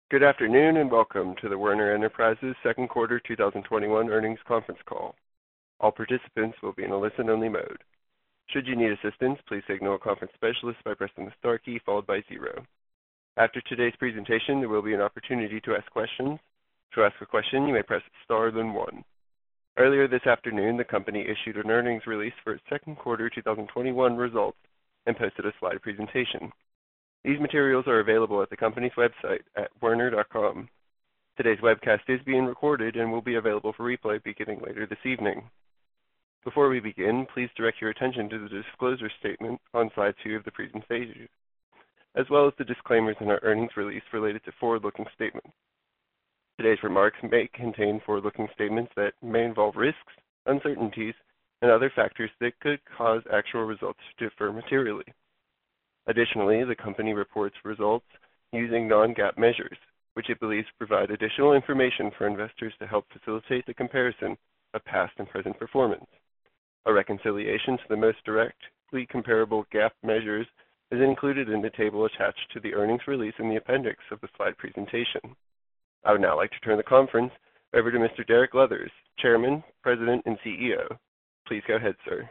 Good afternoon and welcome to the Werner Enterprises second quarter 2021 earnings conference call. All participants will be in a listen-only mode. Should you need assistance, please signal a conference specialist by pressing the star key followed by 0. After today's presentation, there will be an opportunity to ask questions. To ask a question, you may press star then 1. Earlier this afternoon, the company issued an earnings release for its second quarter 2021 results and posted a slide presentation. These materials are available at the company's website at werner.com. Today's webcast is being recorded and will be available for replay beginning later this evening. Before we begin, please direct your attention to the disclosure statement on slide 2 of the presentation, as well as the disclaimers in our earnings release related to forward-looking statements. Today's remarks may contain forward-looking statements that may involve risks, uncertainties, and other factors that could cause actual results to differ materially. Additionally, the company reports results using non-GAAP measures, which it believes provide additional information for investors to help facilitate the comparison of past and present performance. A reconciliation to the most directly comparable GAAP measures is included in the table attached to the earnings release in the appendix of the slide presentation. I would now like to turn the conference over to Mr. Derek Leathers, Chairman, President, and CEO. Please go ahead, sir.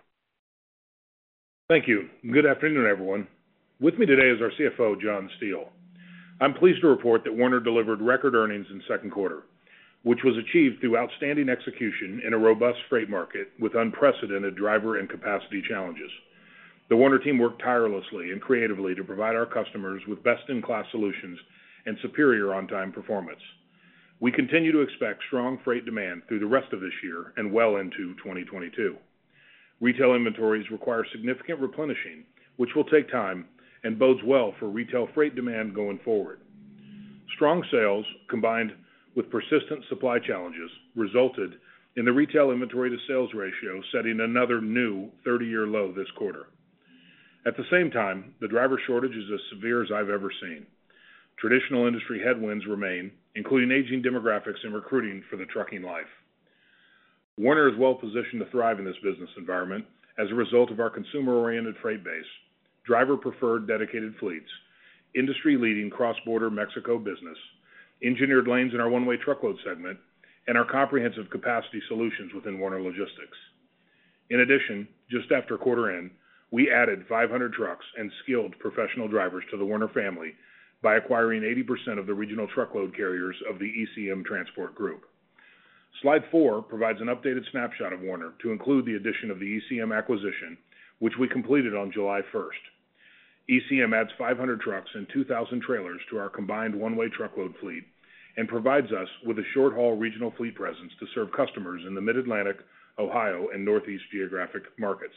Thank you. Good afternoon, everyone. With me today is our CFO, John Steele. I'm pleased to report that Werner delivered record earnings in second quarter, which was achieved through outstanding execution in a robust freight market with unprecedented driver and capacity challenges. The Werner team worked tirelessly and creatively to provide our customers with best-in-class solutions and superior on-time performance. We continue to expect strong freight demand through the rest of this year and well into 2022. Retail inventories require significant replenishing, which will take time and bodes well for retail freight demand going forward. Strong sales, combined with persistent supply challenges, resulted in the retail inventory to sales ratio setting another new 30-year low this quarter. At the same time, the driver shortage is as severe as I've ever seen. Traditional industry headwinds remain, including aging demographics and recruiting for the trucking life. Werner is well positioned to thrive in this business environment as a result of our consumer-oriented freight base, driver-preferred dedicated fleets, industry-leading cross-border Mexico business, engineered lanes in our one-way truckload segment, and our comprehensive capacity solutions within Werner Logistics. In addition, just after quarter end, we added 500 trucks and skilled professional drivers to the Werner family by acquiring 80% of the regional truckload carriers of the ECM Transport Group. Slide 4 provides an updated snapshot of Werner to include the addition of the ECM acquisition, which we completed on July 1st. ECM adds 500 trucks and 2,000 trailers to our combined one-way truckload fleet and provides us with a short-haul regional fleet presence to serve customers in the Mid-Atlantic, Ohio, and Northeast geographic markets.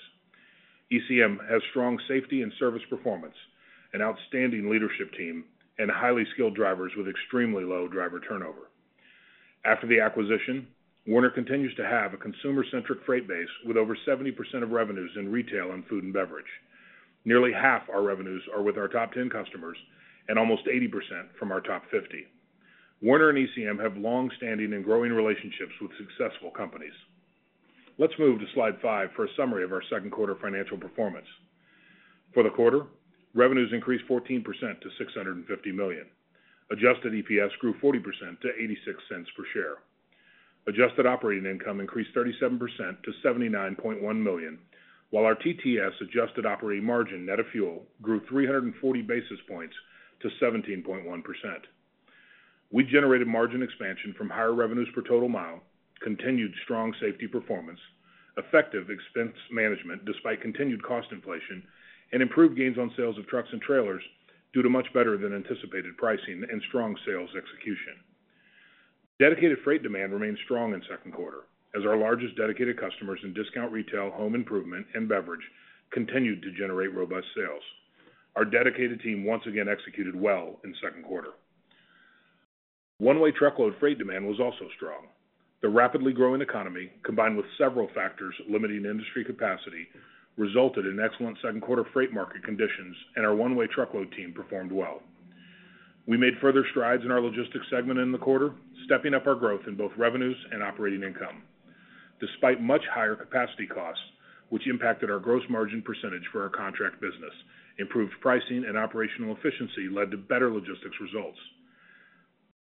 ECM has strong safety and service performance, an outstanding leadership team, and highly skilled drivers with extremely low driver turnover. After the acquisition, Werner continues to have a consumer-centric freight base with over 70% of revenues in retail and food and beverage. Nearly half our revenues are with our top 10 customers and almost 80% from our top 50. Werner and ECM have long-standing and growing relationships with successful companies. Let's move to slide 5 for a summary of our second quarter financial performance. For the quarter, revenues increased 14% to $650 million. Adjusted EPS grew 40% to 86 cents per share. Adjusted operating income increased 37% to $79.1 million, while our TTS adjusted operating margin net of fuel grew 340 basis points to 17.1%. We generated margin expansion from higher revenues per total mile, continued strong safety performance, effective expense management despite continued cost inflation, and improved gains on sales of trucks and trailers due to much better than anticipated pricing and strong sales execution. Dedicated freight demand remained strong in second quarter, as our largest dedicated customers in discount retail, home improvement, and beverage continued to generate robust sales. Our dedicated team once again executed well in second quarter. One-way truckload freight demand was also strong. The rapidly growing economy, combined with several factors limiting industry capacity, resulted in excellent second quarter freight market conditions, and our one-way truckload team performed well. We made further strides in our logistics segment in the quarter, stepping up our growth in both revenues and operating income. Despite much higher capacity costs, which impacted our gross margin percentage for our contract business, improved pricing and operational efficiency led to better logistics results.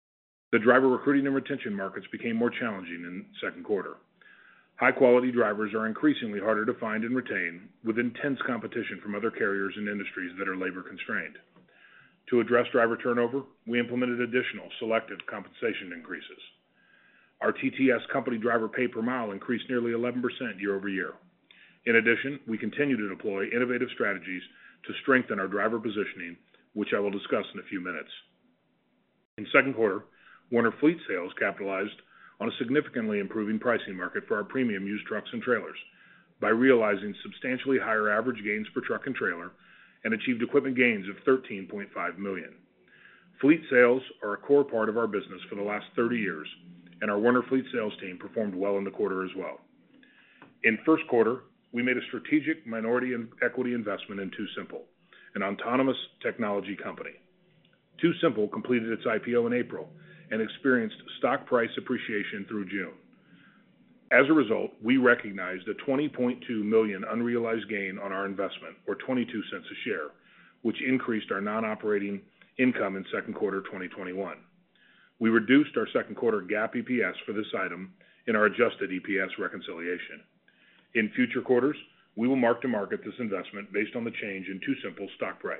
The driver recruiting and retention markets became more challenging in the second quarter. High-quality drivers are increasingly harder to find and retain, with intense competition from other carriers and industries that are labor-constrained. To address driver turnover, we implemented additional selective compensation increases. Our TTS company driver pay per mile increased nearly 11% year over year. In addition, we continue to deploy innovative strategies to strengthen our driver positioning, which I will discuss in a few minutes. In second quarter, Werner Fleet Sales capitalized on a significantly improving pricing market for our premium used trucks and trailers by realizing substantially higher average gains per truck and trailer and achieved equipment gains of $13.5 million. Fleet sales are a core part of our business for the last 30 years, and our Werner Fleet Sales team performed well in the quarter as well. In first quarter, we made a strategic minority and equity investment in TuSimple, an autonomous technology company. TuSimple completed its IPO in April and experienced stock price appreciation through June. As a result, we recognized a $20.2 million unrealized gain on our investment, or 22 cents a share, which increased our non-operating income in second quarter 2021. We reduced our second quarter GAAP EPS for this item in our adjusted EPS reconciliation. In future quarters, we will mark to market this investment based on the change in TuSimple's stock price.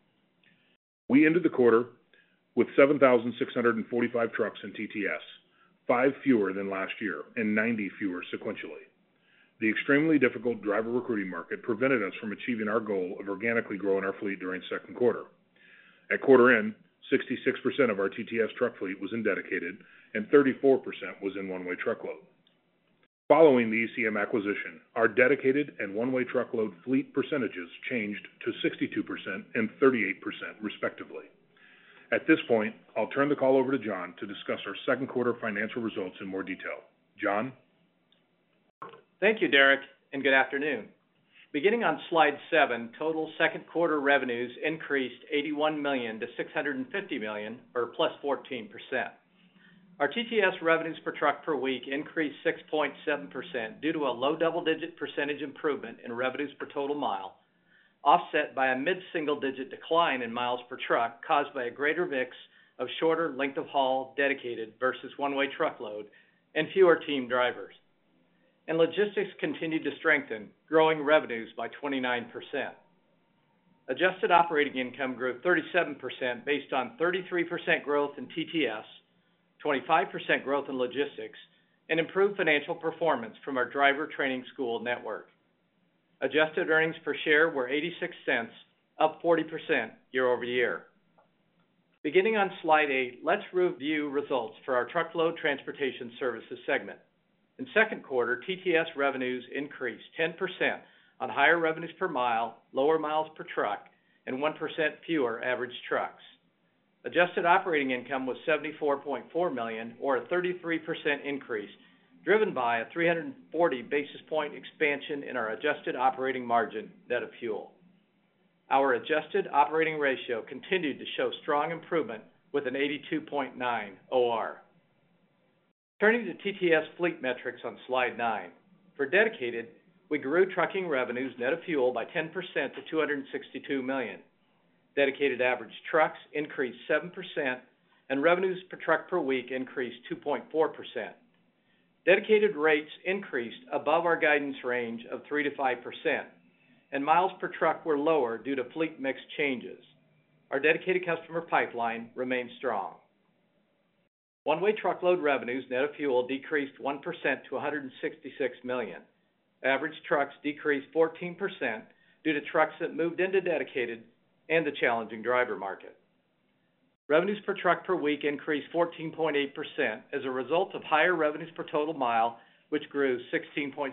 We ended the quarter with 7,645 trucks in TTS, 5 fewer than last year and 90 fewer sequentially. The extremely difficult driver recruiting market prevented us from achieving our goal of organically growing our fleet during second quarter. At quarter end, 66% of our TTS truck fleet was in dedicated and 34% was in one-way truckload. Following the ECM acquisition, our dedicated and one-way truckload fleet percentages changed to 62% and 38% respectively. At this point, I'll turn the call over to John to discuss our second quarter financial results in more detail. John? Thank you, Derek, and good afternoon. Beginning on slide 7, total second quarter revenues increased $81 million to $650 million, or plus 14%. Our TTS revenues per truck per week increased 6.7% due to a low double-digit percentage improvement in revenues per total mile, offset by a mid-single-digit decline in miles per truck caused by a greater mix of shorter length of haul dedicated versus one-way truckload and fewer team drivers. And logistics continued to strengthen, growing revenues by 29%. Adjusted operating income grew 37% based on 33% growth in TTS, 25% growth in logistics, and improved financial performance from our driver training school network. Adjusted earnings per share were 86 cents, up 40% year over year. Beginning on slide 8, let's review results for our truckload transportation services segment. In second quarter, TTS revenues increased 10% on higher revenues per mile, lower miles per truck, and 1% fewer average trucks. Adjusted operating income was $74.4 million, or a 33% increase, driven by a 340 basis point expansion in our adjusted operating margin net of fuel. Our adjusted operating ratio continued to show strong improvement with an 82.9 OR. Turning to TTS fleet metrics on slide 9. For dedicated, we grew trucking revenues net of fuel by 10% to $262 million. Dedicated average trucks increased 7%, and revenues per truck per week increased 2.4%. Dedicated rates increased above our guidance range of 3 to 5%, and miles per truck were lower due to fleet mix changes. Our dedicated customer pipeline remains strong. One-way truckload revenues net of fuel decreased 1% to $166 million. Average trucks decreased 14% due to trucks that moved into dedicated and the challenging driver market. Revenues per truck per week increased 14.8% as a result of higher revenues per total mile, which grew 16.7%.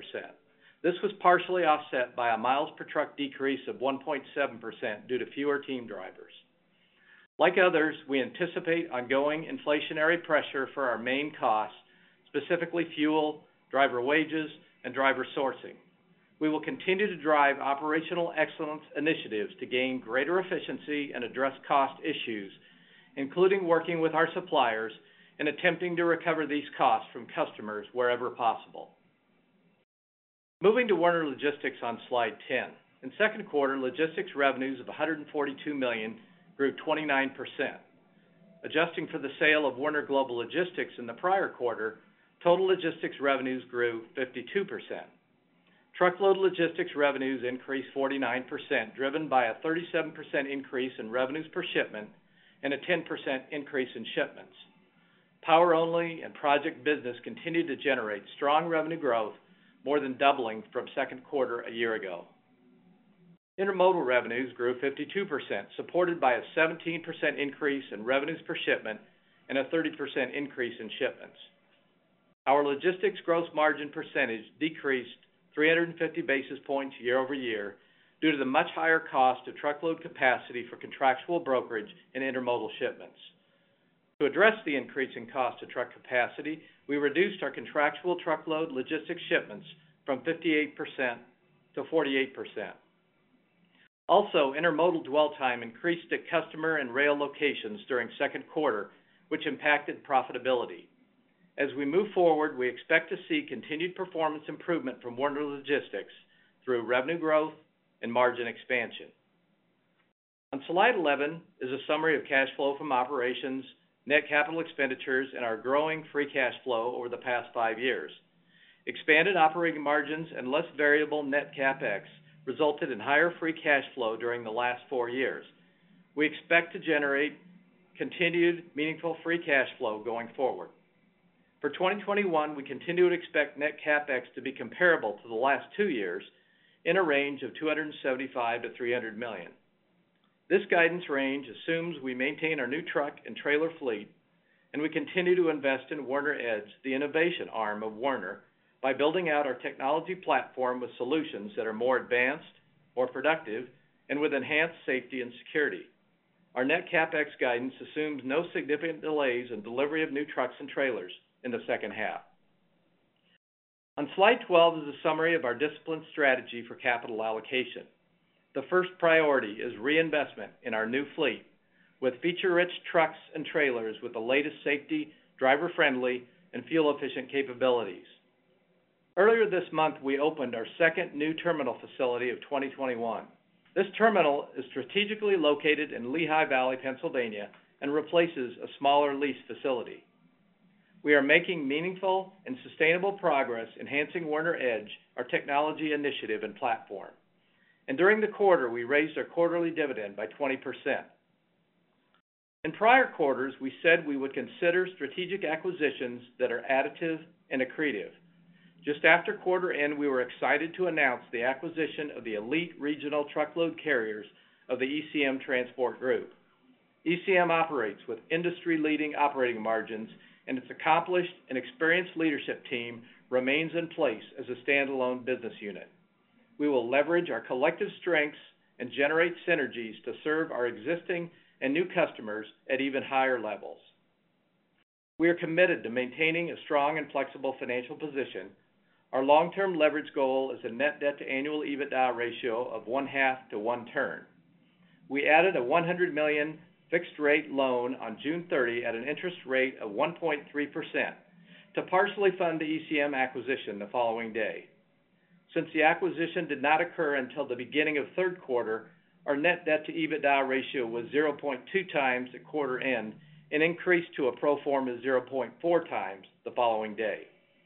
This was partially offset by a miles per truck decrease of 1.7% due to fewer team drivers. Like others, we anticipate ongoing inflationary pressure for our main costs, specifically fuel, driver wages, and driver sourcing. We will continue to drive operational excellence initiatives to gain greater efficiency and address cost issues, including working with our suppliers and attempting to recover these costs from customers wherever possible. Moving to Werner Logistics on slide 10. In second quarter, logistics revenues of $142 million grew 29%. Adjusting for the sale of Werner Global Logistics in the prior quarter, total logistics revenues grew 52%. Truckload logistics revenues increased 49%, driven by a 37% increase in revenues per shipment and a 10% increase in shipments. Power-only and project business continued to generate strong revenue growth, more than doubling from second quarter a year ago. Intermodal revenues grew 52%, supported by a 17% increase in revenues per shipment and a 30% increase in shipments. Our logistics gross margin percentage decreased 350 basis points year over year due to the much higher cost of truckload capacity for contractual brokerage and intermodal shipments. To address the increase in cost of truck capacity, we reduced our contractual truckload logistics shipments from 58% to 48%. Also, intermodal dwell time increased at customer and rail locations during second quarter, which impacted profitability. As we move forward, we expect to see continued performance improvement from Werner Logistics through revenue growth and margin expansion. On slide 11 is a summary of cash flow from operations, net capital expenditures, and our growing free cash flow over the past 5 years. Expanded operating margins and less variable net CapEx resulted in higher free cash flow during the last 4 years. We expect to generate continued meaningful free cash flow going forward. For 2021, we continue to expect net CapEx to be comparable to the last 2 years in a range of $275 to $300 million. This guidance range assumes we maintain our new truck and trailer fleet, and we continue to invest in Werner EDGE, the innovation arm of Werner, by building out our technology platform with solutions that are more advanced, more productive, and with enhanced safety and security. Our net CapEx guidance assumes no significant delays in delivery of new trucks and trailers in the second half. On slide 12 is a summary of our disciplined strategy for capital allocation. The first priority is reinvestment in our new fleet, with feature-rich trucks and trailers with the latest safety, driver-friendly, and fuel-efficient capabilities. Earlier this month, we opened our second new terminal facility of 2021. This terminal is strategically located in Lehigh Valley, Pennsylvania, and replaces a smaller lease facility. We are making meaningful and sustainable progress enhancing Werner EDGE, our technology initiative and platform. And during the quarter, we raised our quarterly dividend by 20%. In prior quarters, we said we would consider strategic acquisitions that are additive and accretive. Just after quarter end, we were excited to announce the acquisition of the elite regional truckload carriers of the ECM Transport Group. ECM operates with industry-leading operating margins, and its accomplished and experienced leadership team remains in place as a standalone business unit. We will leverage our collective strengths and generate synergies to serve our existing and new customers at even higher levels. We are committed to maintaining a strong and flexible financial position. Our long-term leverage goal is a net debt to annual EBITDA ratio of 0.5 to 1 turn. We added a $100 million fixed-rate loan on June 30 at an interest rate of 1.3% to partially fund the ECM acquisition the following day. Since the acquisition did not occur until the beginning of third quarter, our net debt to EBITDA ratio was 0.2 times at quarter end and increased to a pro forma 0.4 times the following day.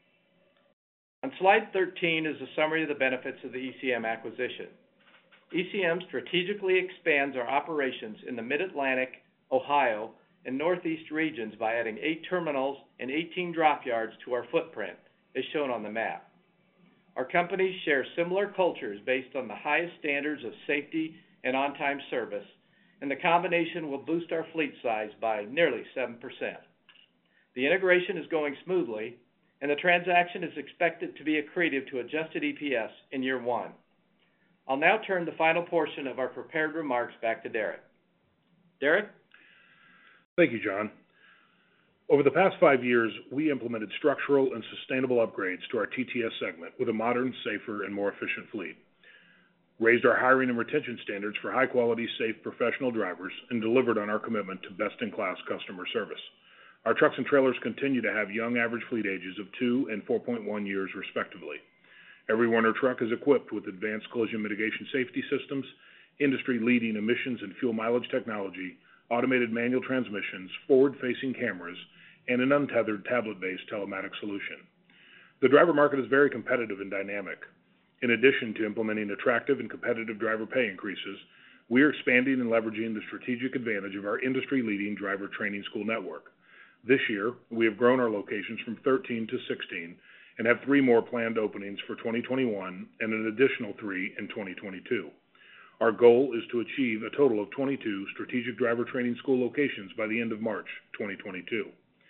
On slide 13 is a summary of the benefits of the ECM acquisition. ECM strategically expands our operations in the Mid-Atlantic, Ohio, and Northeast regions by adding 8 terminals and 18 drop yards to our footprint, as shown on the map. Our companies share similar cultures based on the highest standards of safety and on-time service, and the combination will boost our fleet size by nearly 7%. The integration is going smoothly, and the transaction is expected to be accretive to adjusted EPS in year 1. I'll now turn the final portion of our prepared remarks back to Derek. Derek? Thank you, John. Over the past 5 years, we implemented structural and sustainable upgrades to our TTS segment with a modern, safer, and more efficient fleet, raised our hiring and retention standards for high-quality, safe, professional drivers, and delivered on our commitment to best-in-class customer service. Our trucks and trailers continue to have young average fleet ages of 2 and 4.1 years, respectively. Every Werner truck is equipped with advanced collision mitigation safety systems, industry-leading emissions and fuel mileage technology, automated manual transmissions, forward-facing cameras, and an untethered tablet-based telematics solution. The driver market is very competitive and dynamic. In addition to implementing attractive and competitive driver pay increases, we are expanding and leveraging the strategic advantage of our industry-leading driver training school network. This year, we have grown our locations from 13 to 16 and have 3 more planned openings for 2021 and an additional 3 in 2022. Our goal is to achieve a total of 22 strategic driver training school locations by the end of March 2022.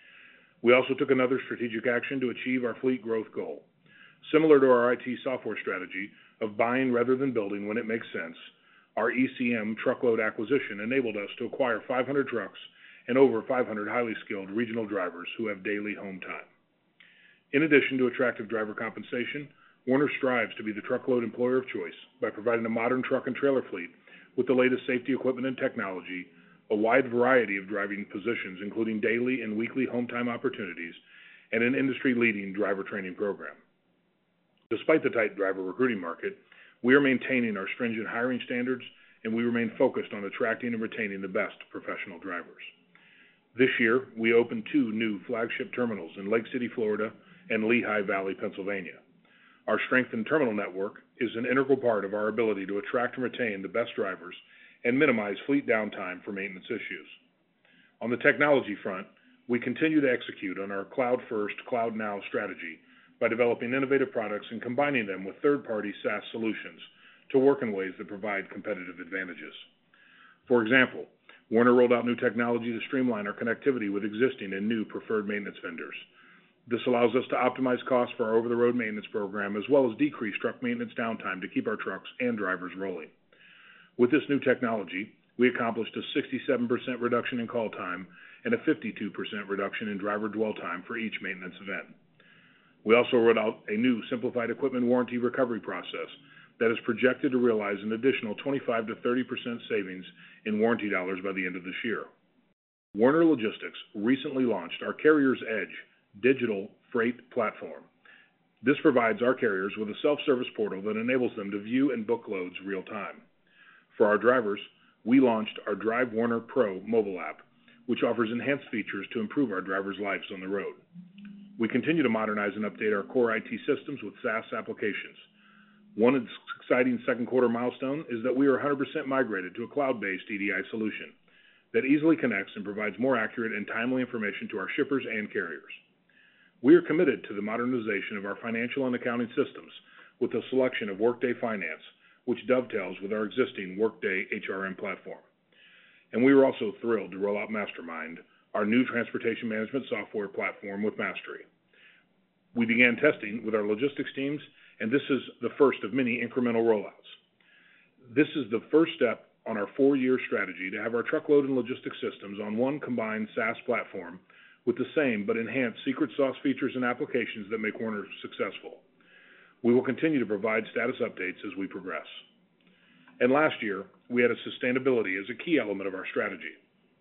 We also took another strategic action to achieve our fleet growth goal. Similar to our IT software strategy of buying rather than building when it makes sense, our ECM truckload acquisition enabled us to acquire 500 trucks and over 500 highly skilled regional drivers who have daily home time. In addition to attractive driver compensation, Werner strives to be the truckload employer of choice by providing a modern truck and trailer fleet with the latest safety equipment and technology, a wide variety of driving positions including daily and weekly home time opportunities, and an industry-leading driver training program. Despite the tight driver recruiting market, we are maintaining our stringent hiring standards, and we remain focused on attracting and retaining the best professional drivers. This year, we opened 2 new flagship terminals in Lake City, Florida, and Lehigh Valley, Pennsylvania. Our strengthened terminal network is an integral part of our ability to attract and retain the best drivers and minimize fleet downtime for maintenance issues. On the technology front, we continue to execute on our cloud-first, cloud-now strategy by developing innovative products and combining them with third-party SaaS solutions to work in ways that provide competitive advantages. For example, Werner rolled out new technology to streamline our connectivity with existing and new preferred maintenance vendors. This allows us to optimize costs for our over-the-road maintenance program as well as decrease truck maintenance downtime to keep our trucks and drivers rolling. With this new technology, we accomplished a 67% reduction in call time and a 52% reduction in driver dwell time for each maintenance event. We also rolled out a new simplified equipment warranty recovery process that is projected to realize an additional 25 to 30% savings in warranty dollars by the end of this year. Werner Logistics recently launched our Carrier's Edge digital freight platform. This provides our carriers with a self-service portal that enables them to view and book loads real time. For our drivers, we launched our Drive Werner Pro mobile app, which offers enhanced features to improve our drivers' lives on the road. We continue to modernize and update our core IT systems with SaaS applications. One exciting second quarter milestone is that we are 100% migrated to a cloud-based EDI solution that easily connects and provides more accurate and timely information to our shippers and carriers. We are committed to the modernization of our financial and accounting systems with a selection of Workday Finance, which dovetails with our existing Workday HRM platform. And we were also thrilled to roll out Mastermind, our new transportation management software platform with Mastery. We began testing with our logistics teams, and this is the first of many incremental rollouts. This is the first step on our 4-year strategy to have our truckload and logistics systems on one combined SaaS platform with the same but enhanced secret sauce features and applications that make Werner successful. We will continue to provide status updates as we progress. And last year, we added sustainability as a key element of our strategy.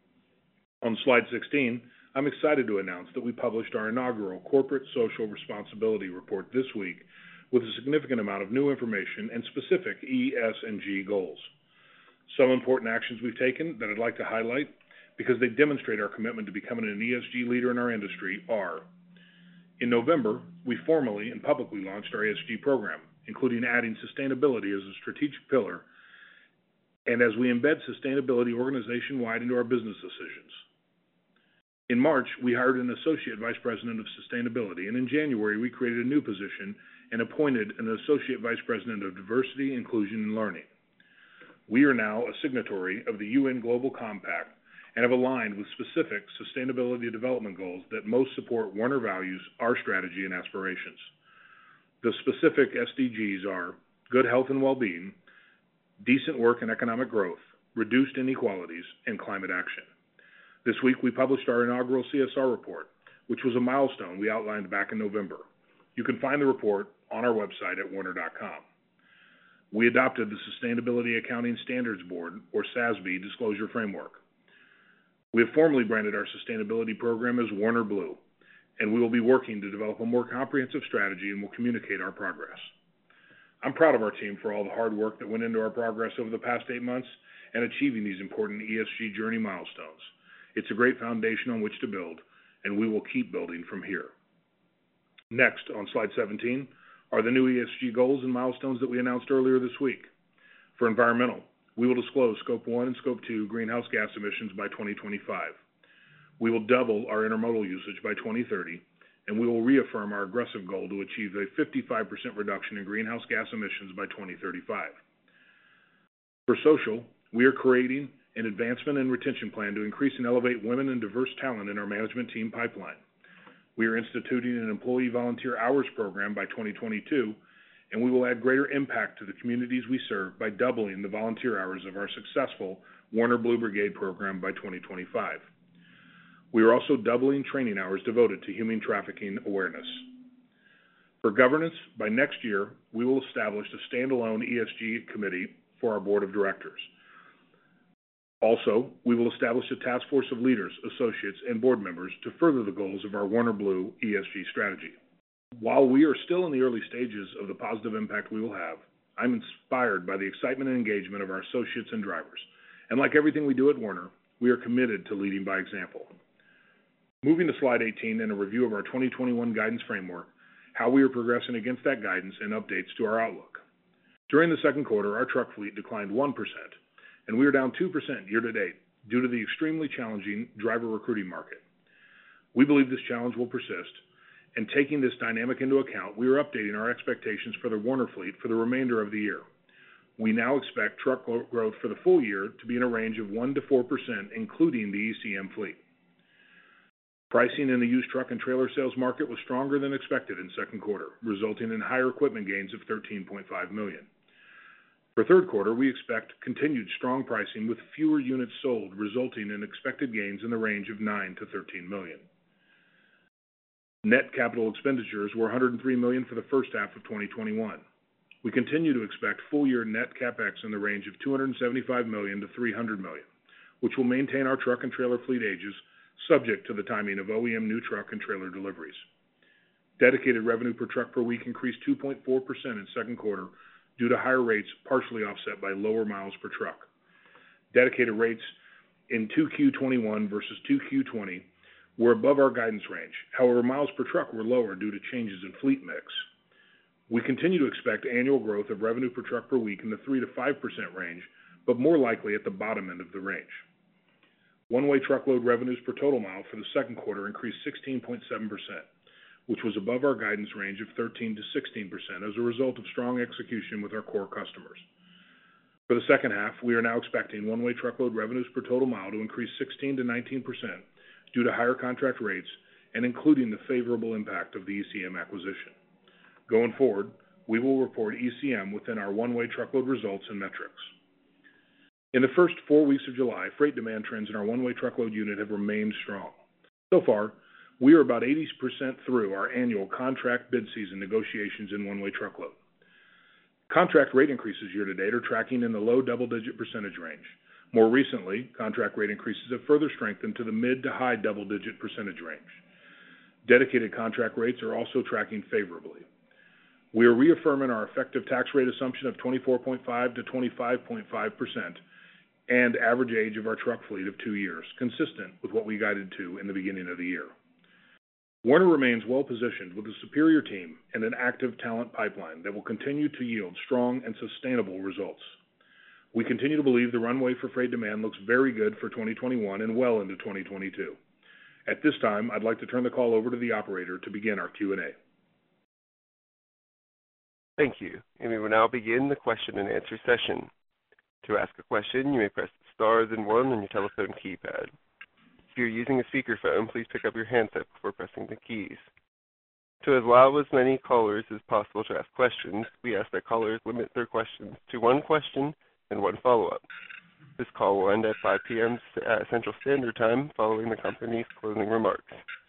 On slide 16, I'm excited to announce that we published our inaugural Corporate Social Responsibility Report this week with a significant amount of new information and specific E, S, and G goals. Some important actions we've taken that I'd like to highlight because they demonstrate our commitment to becoming an ESG leader in our industry are: in November, we formally and publicly launched our ESG program, including adding sustainability as a strategic pillar, and as we embed sustainability organization-wide into our business decisions. In March, we hired an Associate Vice President of Sustainability, and in January, we created a new position and appointed an Associate Vice President of Diversity, Inclusion, and Learning. We are now a signatory of the UN Global Compact and have aligned with specific sustainability development goals that most support Werner values, our strategy, and aspirations. The specific SDGs are good health and well-being, decent work and economic growth, reduced inequalities, and climate action. This week, we published our inaugural CSR report, which was a milestone we outlined back in November. You can find the report on our website at werner.com. We adopted the Sustainability Accounting Standards Board, or SASB, disclosure framework. We have formally branded our sustainability program as Werner Blue, and we will be working to develop a more comprehensive strategy and will communicate our progress. I'm proud of our team for all the hard work that went into our progress over the past 8 months, and achieving these important ESG journey milestones. It's a great foundation on which to build, and we will keep building from here. Next, on slide 17, are the new ESG goals and milestones that we announced earlier this week. For environmental, we will disclose Scope 1 and Scope 2 greenhouse gas emissions by 2025. We will double our intermodal usage by 2030, and we will reaffirm our aggressive goal to achieve a 55% reduction in greenhouse gas emissions by 2035. For social, we are creating an advancement and retention plan to increase and elevate women and diverse talent in our management team pipeline. We are instituting an employee volunteer hours program by 2022, and we will add greater impact to the communities we serve by doubling the volunteer hours of our successful Werner Blue Brigade program by 2025. We are also doubling training hours devoted to human trafficking awareness. For governance, by next year, we will establish a standalone ESG committee for our board of directors. Also, we will establish a task force of leaders, associates, and board members to further the goals of our Werner Blue ESG strategy. While we are still in the early stages of the positive impact we will have, I'm inspired by the excitement and engagement of our associates and drivers. And like everything we do at Werner, we are committed to leading by example. Moving to slide 18 and a review of our 2021 guidance framework, how we are progressing against that guidance and updates to our outlook. During the second quarter, our truck fleet declined 1%, and we are down 2% year-to-date due to the extremely challenging driver recruiting market. We believe this challenge will persist, and taking this dynamic into account, we are updating our expectations for the Werner fleet for the remainder of the year. We now expect truck growth for the full year to be in a range of 1% to 4%, including the ECM fleet. Pricing in the used truck and trailer sales market was stronger than expected in second quarter, resulting in higher equipment gains of $13.5 million. For third quarter, we expect continued strong pricing with fewer units sold, resulting in expected gains in the range of $9 to $13 million. Net capital expenditures were $103 million for the first half of 2021. We continue to expect full-year net CapEx in the range of $275 million to $300 million, which will maintain our truck and trailer fleet ages subject to the timing of OEM new truck and trailer deliveries. Dedicated revenue per truck per week increased 2.4% in second quarter due to higher rates partially offset by lower miles per truck. Dedicated rates in 2Q21 versus 2Q20 were above our guidance range. However, miles per truck were lower due to changes in fleet mix. We continue to expect annual growth of revenue per truck per week in the 3 to 5% range, but more likely at the bottom end of the range. One-way truckload revenues per total mile for the second quarter increased 16.7%, which was above our guidance range of 13 to 16% as a result of strong execution with our core customers. For the second half, we are now expecting one-way truckload revenues per total mile to increase 16 to 19% due to higher contract rates and including the favorable impact of the ECM acquisition. Going forward, we will report ECM within our one-way truckload results and metrics. In the first 4 weeks of July, freight demand trends in our one-way truckload unit have remained strong. So far, we are about 80% through our annual contract bid season negotiations in one-way truckload. Contract rate increases year-to-date are tracking in the low double-digit percentage range. More recently, contract rate increases have further strengthened to the mid to high double-digit percentage range. Dedicated contract rates are also tracking favorably. We are reaffirming our effective tax rate assumption of 24.5 to 25.5% and average age of our truck fleet of 2 years, consistent with what we guided to in the beginning of the year. Werner remains well-positioned with a superior team and an active talent pipeline that will continue to yield strong and sustainable results. We continue to believe the runway for freight demand looks very good for 2021 and well into 2022. At this time, I'd like to turn the call over to the operator to begin our Q&A. Thank you. And we will now begin the question and answer session. To ask a question, you may press star then one on your telephone keypad. If you're using a speakerphone, please pick up your handset before pressing the keys. To allow as many callers as possible to ask questions, we ask that callers limit their questions to one question and one follow-up. This call will end at 5 p.m. Central Standard Time following the company's closing remarks.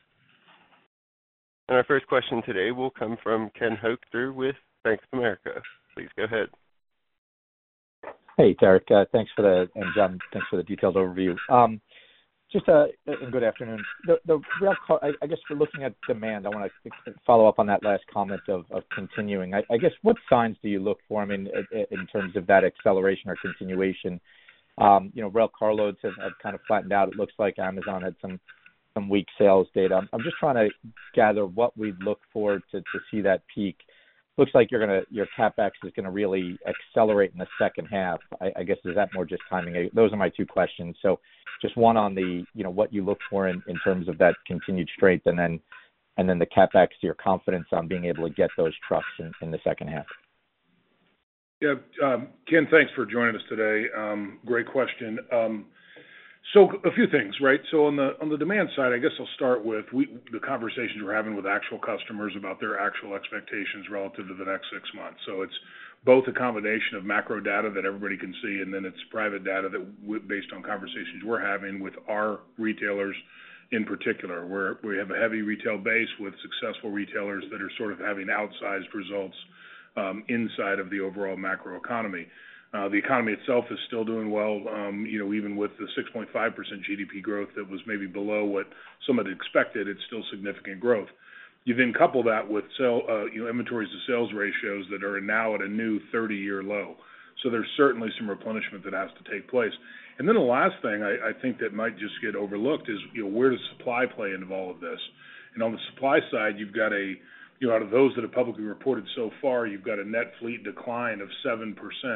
And our first question today will come from Ken Hoexter with Bank of America. Please go ahead. Hey, Derek. Thanks for and John, thanks for the detailed overview. And good afternoon. I guess for looking at demand, I want to follow up on that last comment of continuing. I guess what signs do you look for, in terms of that acceleration or continuation? Rail carloads have kind of flattened out. It looks like Amazon had some weak sales data. I'm just trying to gather what we'd look for to see that peak. Looks like your CapEx is gonna really accelerate in the second half. I guess, is that more just timing? Those are my two questions. So just one on the, what you look for in terms of that continued strength, and then the CapEx, your confidence on being able to get those trucks in the second half. Yeah, Ken, thanks for joining us today. Great question. So a few things, right? So on the demand side, I guess I'll start with the conversations we're having with actual customers about their actual expectations relative to the next 6 months. So it's both a combination of macro data that everybody can see, and then it's private data that based on conversations we're having with our retailers in particular, where we have a heavy retail base with successful retailers that are sort of having outsized results inside of the overall macro economy. The economy itself is still doing well, even with the 6.5% GDP growth that was maybe below what some had expected. It's still significant growth. You then couple that with inventories to sales ratios that are now at a new 30-year low. So there's certainly some replenishment that has to take place. And then the last thing I think that might just get overlooked is, where does supply play into all of this? And on the supply side, you've got out of those that have publicly reported so far, you've got a net fleet decline of 7%.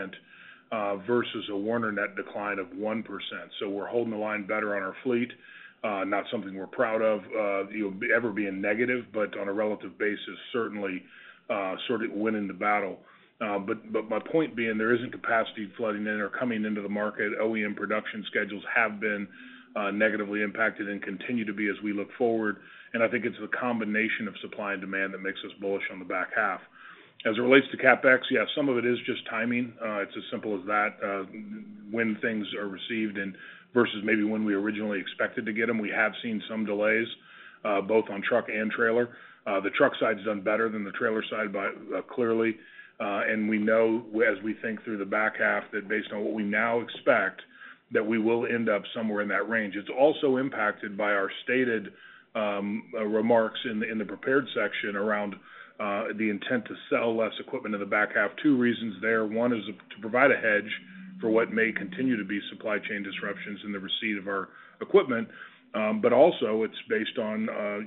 Versus a Werner net decline of 1%. So we're holding the line better on our fleet. Not something we're proud of, ever being negative, but on a relative basis, certainly sort of winning the battle. But my point being, there isn't capacity flooding in or coming into the market. OEM production schedules have been negatively impacted and continue to be as we look forward. And I think it's the combination of supply and demand that makes us bullish on the back half. As it relates to CapEx, yeah, some of it is just timing. It's as simple as that, when things are received and versus maybe when we originally expected to get them. We have seen some delays, both on truck and trailer. The truck side's done better than the trailer side clearly. And we know as we think through the back half that based on what we now expect, that we will end up somewhere in that range. It's also impacted by our stated remarks in the prepared section around the intent to sell less equipment in the back half. Two reasons there. One is to provide a hedge for what may continue to be supply chain disruptions in the receipt of our equipment. But also it's based on,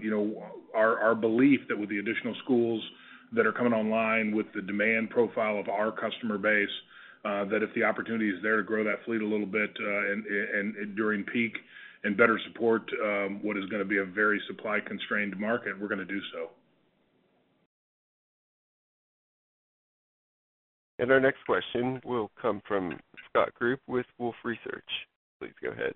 our belief that with the additional schools that are coming online with the demand profile of our customer base, that if the opportunity is there to grow that fleet a little bit and during peak and better support what is going to be a very supply constrained market, we're going to do so. And our next question will come from Scott Group with Wolfe Research. Please go ahead.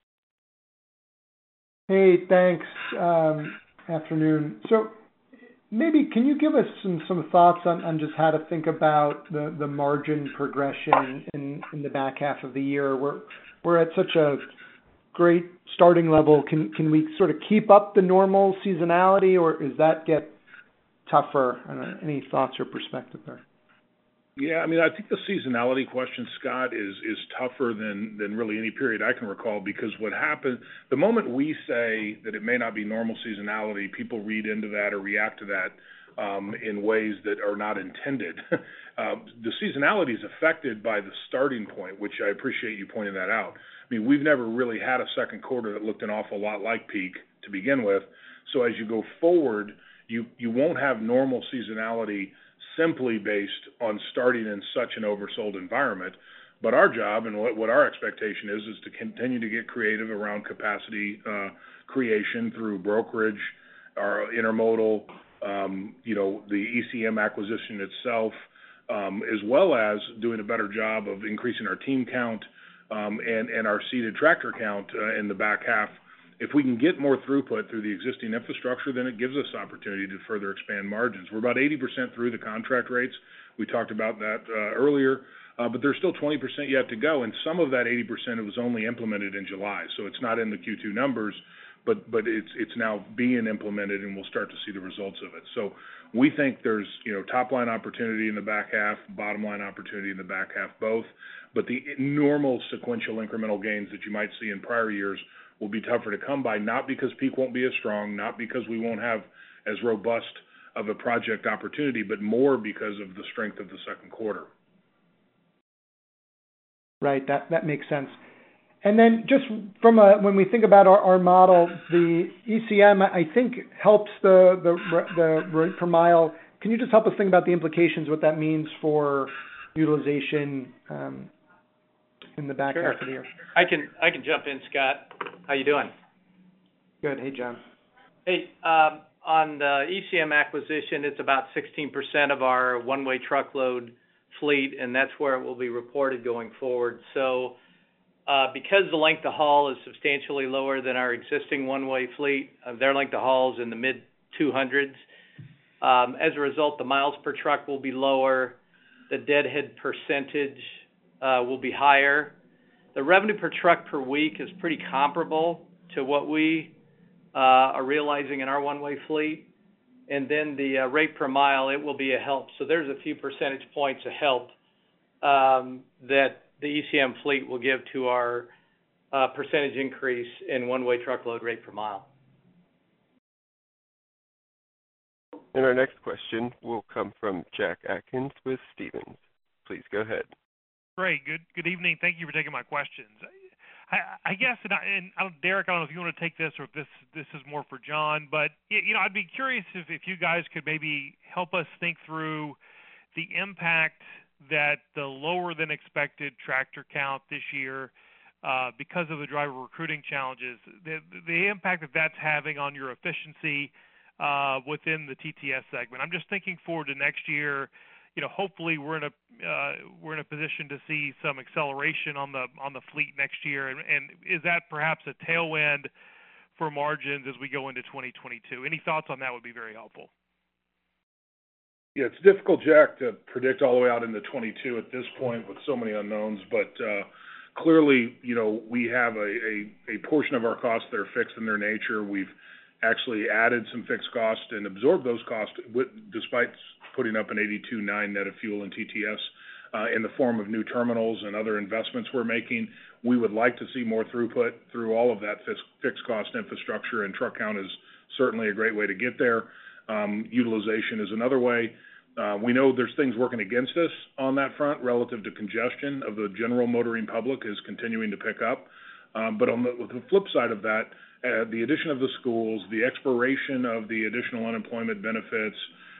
Hey, thanks. Afternoon. So maybe can you give us some thoughts on just how to think about the margin progression in the back half of the year? We're at such a great starting level. Can we sort of keep up the normal seasonality, or does that get tougher? Any thoughts or perspective there? Yeah, I think the seasonality question, Scott, is tougher than really any period I can recall, because what happened, the moment we say that it may not be normal seasonality, people read into that or react to that in ways that are not intended. The seasonality is affected by the starting point, which I appreciate you pointing that out. We've never really had a second quarter that looked an awful lot like peak to begin with. So as you go forward, you won't have normal seasonality simply based on starting in such an oversold environment. But our job and what our expectation is to continue to get creative around capacity creation through brokerage, our intermodal, the ECM acquisition itself, as well as doing a better job of increasing our team count and our seated tractor count in the back half. If we can get more throughput through the existing infrastructure, then it gives us opportunity to further expand margins. We're about 80% through the contract rates. We talked about that earlier, but there's still 20% yet to go, and some of that 80% was only implemented in July, so it's not in the Q2 numbers, but it's now being implemented, and we'll start to see the results of it. So we think there's top line opportunity in the back half, bottom line opportunity in the back half, both. But the normal sequential incremental gains that you might see in prior years will be tougher to come by, not because peak won't be as strong, not because we won't have as robust of a project opportunity, but more because of the strength of the second quarter. Right. That makes sense. And then just from when we think about our model, the ECM, I think, helps the rate per mile. Can you just help us think about the implications, what that means for utilization in the back Sure. half of the year? I can jump in, Scott. How you doing? Good. Hey, John. Hey, on the ECM acquisition, it's about 16% of our one-way truckload fleet, and that's where it will be reported going forward. So because the length of haul is substantially lower than our existing one-way fleet, their length of haul is in the mid-200s. As a result, the miles per truck will be lower. The deadhead percentage will be higher. The revenue per truck per week is pretty comparable to what we are realizing in our one-way fleet. And then the rate per mile, it will be a help. So there's a few percentage points of help that the ECM fleet will give to our percentage increase in one-way truckload rate per mile. And our next question will come from Jack Atkins with Stephens. Please go ahead. Great. Good evening. Thank you for taking my questions. I guess, Derek, I don't know if you want to take this or if this is more for John, but I'd be curious if you guys could maybe help us think through the impact that the lower than expected tractor count this year, because of the driver recruiting challenges, the impact that that's having on your efficiency within the TTS segment. I'm just thinking forward to next year. Hopefully we're in a position to see some acceleration on the fleet next year, and is that perhaps a tailwind for margins as we go into 2022? Any thoughts on that would be very helpful. Yeah, it's difficult, Jack, to predict all the way out into 22 at this point with so many unknowns. But clearly, we have a portion of our costs that are fixed in their nature. We've actually added some fixed costs and absorbed those costs despite putting up an 82.9 net of fuel in TTS in the form of new terminals and other investments we're making. We would like to see more throughput through all of that fixed cost infrastructure, and truck count is certainly a great way to get there. Utilization is another way. We know there's things working against us on that front relative to congestion of the general motoring public is continuing to pick up. But on the flip side of that, the addition of the schools, the expiration of the additional unemployment benefits,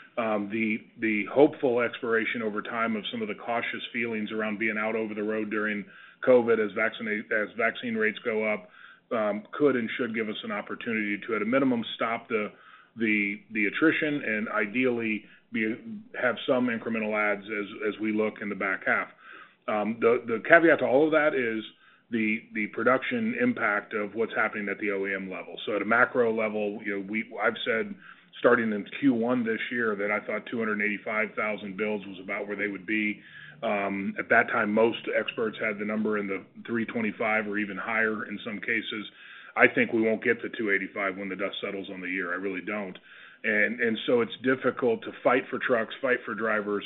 the hopeful expiration over time of some of the cautious feelings around being out over the road during COVID as vaccine rates go up, could and should give us an opportunity to, at a minimum, stop the attrition and ideally have some incremental adds as we look in the back half. The caveat to all of that is the production impact of what's happening at the OEM level. So at a macro level, I've said starting in Q1 this year that I thought 285,000 builds was about where they would be. At that time, most experts had the number in the 325 or even higher in some cases. I think we won't get to 285 when the dust settles on the year. I really don't. And so it's difficult to fight for trucks, fight for drivers,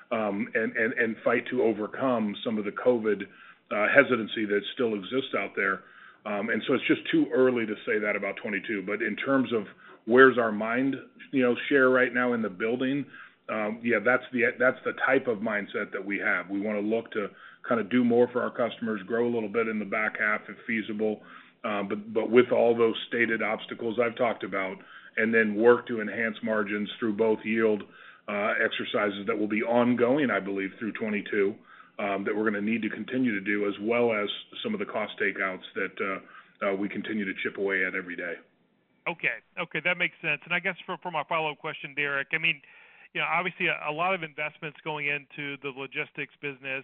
and fight to overcome some of the COVID hesitancy that still exists out there. And so it's just too early to say that about 22. But in terms of where's our mind, share right now in the building, that's the type of mindset that we have. We want to look to kind of do more for our customers, grow a little bit in the back half if feasible, but with all those stated obstacles I've talked about, and then work to enhance margins through both yield exercises that will be ongoing, I believe, through 22, that we're going to need to continue to do, as well as some of the cost takeouts that we continue to chip away at every day. Okay, that makes sense. And I guess for my follow-up question, Derek, obviously a lot of investments going into the logistics business.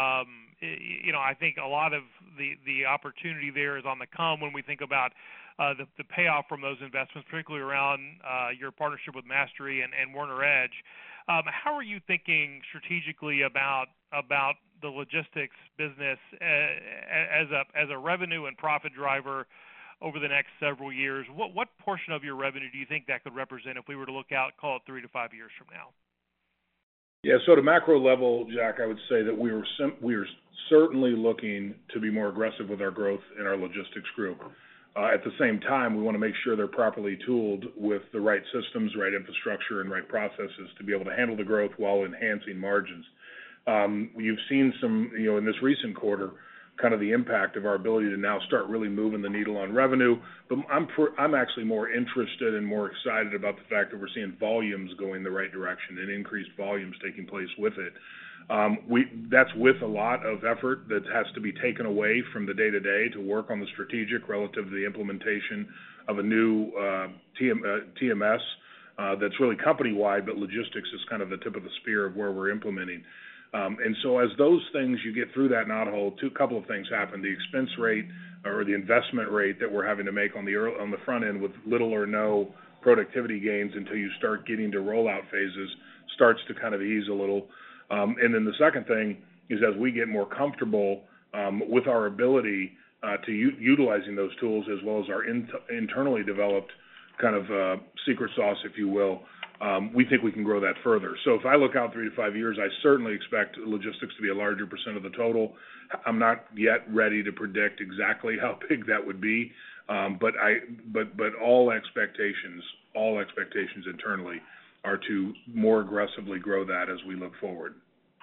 I think a lot of the opportunity there is on the come when we think about the payoff from those investments, particularly around your partnership with Mastery and Werner Edge. How are you thinking strategically about the logistics business as a revenue and profit driver over the next several years? What portion of your revenue do you think that could represent if we were to look out, call it 3 to 5 years from now? Yeah, so at a macro level, Jack, I would say that we are certainly looking to be more aggressive with our growth in our logistics group. At the same time, we want to make sure they're properly tooled with the right systems, right infrastructure, and right processes to be able to handle the growth while enhancing margins. You've seen some, in this recent quarter, kind of the impact of our ability to now start really moving the needle on revenue. But I'm actually more interested and more excited about the fact that we're seeing volumes going the right direction and increased volumes taking place with it. That's with a lot of effort that has to be taken away from the day-to-day to work on the strategic relative to the implementation of a new TMS that's really company-wide, but logistics is kind of the tip of the spear of where we're implementing. And so as those things, you get through that knothole, couple of things happen. The expense rate or the investment rate that we're having to make on the front end with little or no productivity gains until you start getting to rollout phases starts to kind of ease a little. And then the second thing is as we get more comfortable with our ability to utilizing those tools as well as our internally developed kind of secret sauce, if you will, we think we can grow that further. So if I look out 3 to 5 years, I certainly expect logistics to be a larger percent of the total. I'm not yet ready to predict exactly how big that would be, but all expectations internally are to more aggressively grow that as we look forward.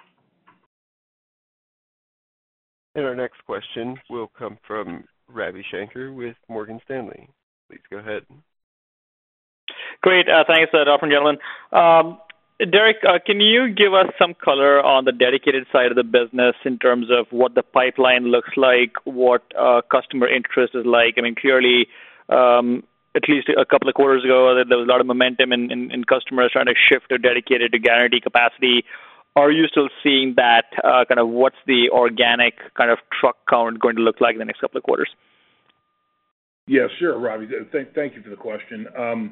And our next question will come from Ravi Shanker with Morgan Stanley. Please go ahead. Great. Thanks, Dr. Gentlemen. Derek, can you give us some color on the dedicated side of the business in terms of what the pipeline looks like, what customer interest is like? I mean, clearly, at least a couple of quarters ago, there was a lot of momentum in customers trying to shift to dedicated to guarantee capacity. Are you still seeing that? Kind of what's the organic kind of truck count going to look like in the next couple of quarters? Yeah, sure, Robbie. Thank you for the question.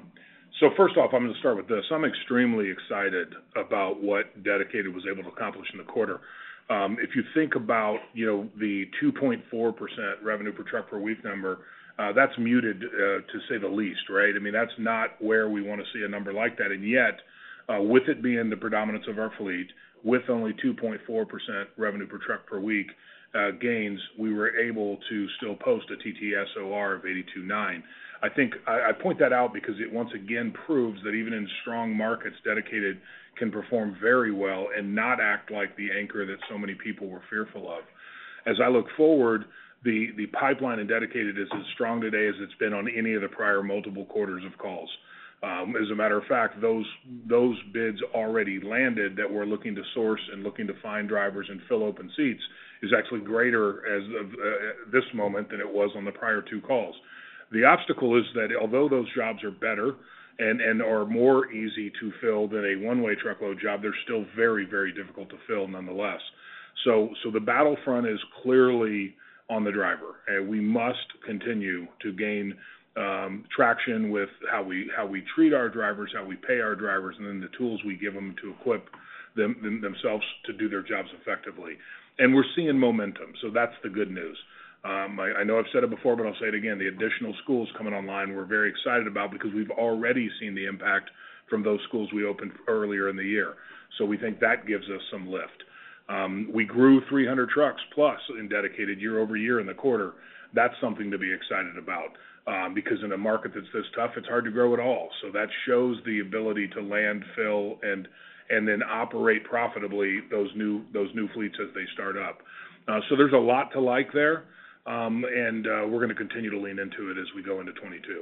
So first off, I'm going to start with this. I'm extremely excited about what Dedicated was able to accomplish in the quarter. If you think about, the 2.4% revenue per truck per week number, that's muted to say the least, right? I mean, that's not where we want to see a number like that. And yet, with it being the predominance of our fleet, with only 2.4% revenue per truck per week gains, we were able to still post a TTSOR of 82.9. I think I point that out because it once again proves that even in strong markets, Dedicated can perform very well and not act like the anchor that so many people were fearful of. As I look forward, the pipeline in Dedicated is as strong today as it's been on any of the prior multiple quarters of calls. As a matter of fact, those bids already landed that we're looking to source and looking to find drivers and fill open seats is actually greater as of this moment than it was on the prior two calls. The obstacle is that although those jobs are better and are more easy to fill than a one-way truckload job, they're still very, very difficult to fill nonetheless. So the battlefront is clearly on the driver, and we must continue to gain traction with how we treat our drivers, how we pay our drivers, and then the tools we give them to equip themselves to do their jobs effectively. And we're seeing momentum, so that's the good news. I know I've said it before, but I'll say it again. The additional schools coming online we're very excited about because we've already seen the impact from those schools we opened earlier in the year. So we think that gives us some lift. We grew 300 trucks plus in Dedicated year over year in the quarter. That's something to be excited about because in a market that's this tough, it's hard to grow at all. So that shows the ability to land, fill, and then operate profitably those new fleets as they start up. So there's a lot to like there. And we're going to continue to lean into it as we go into 22.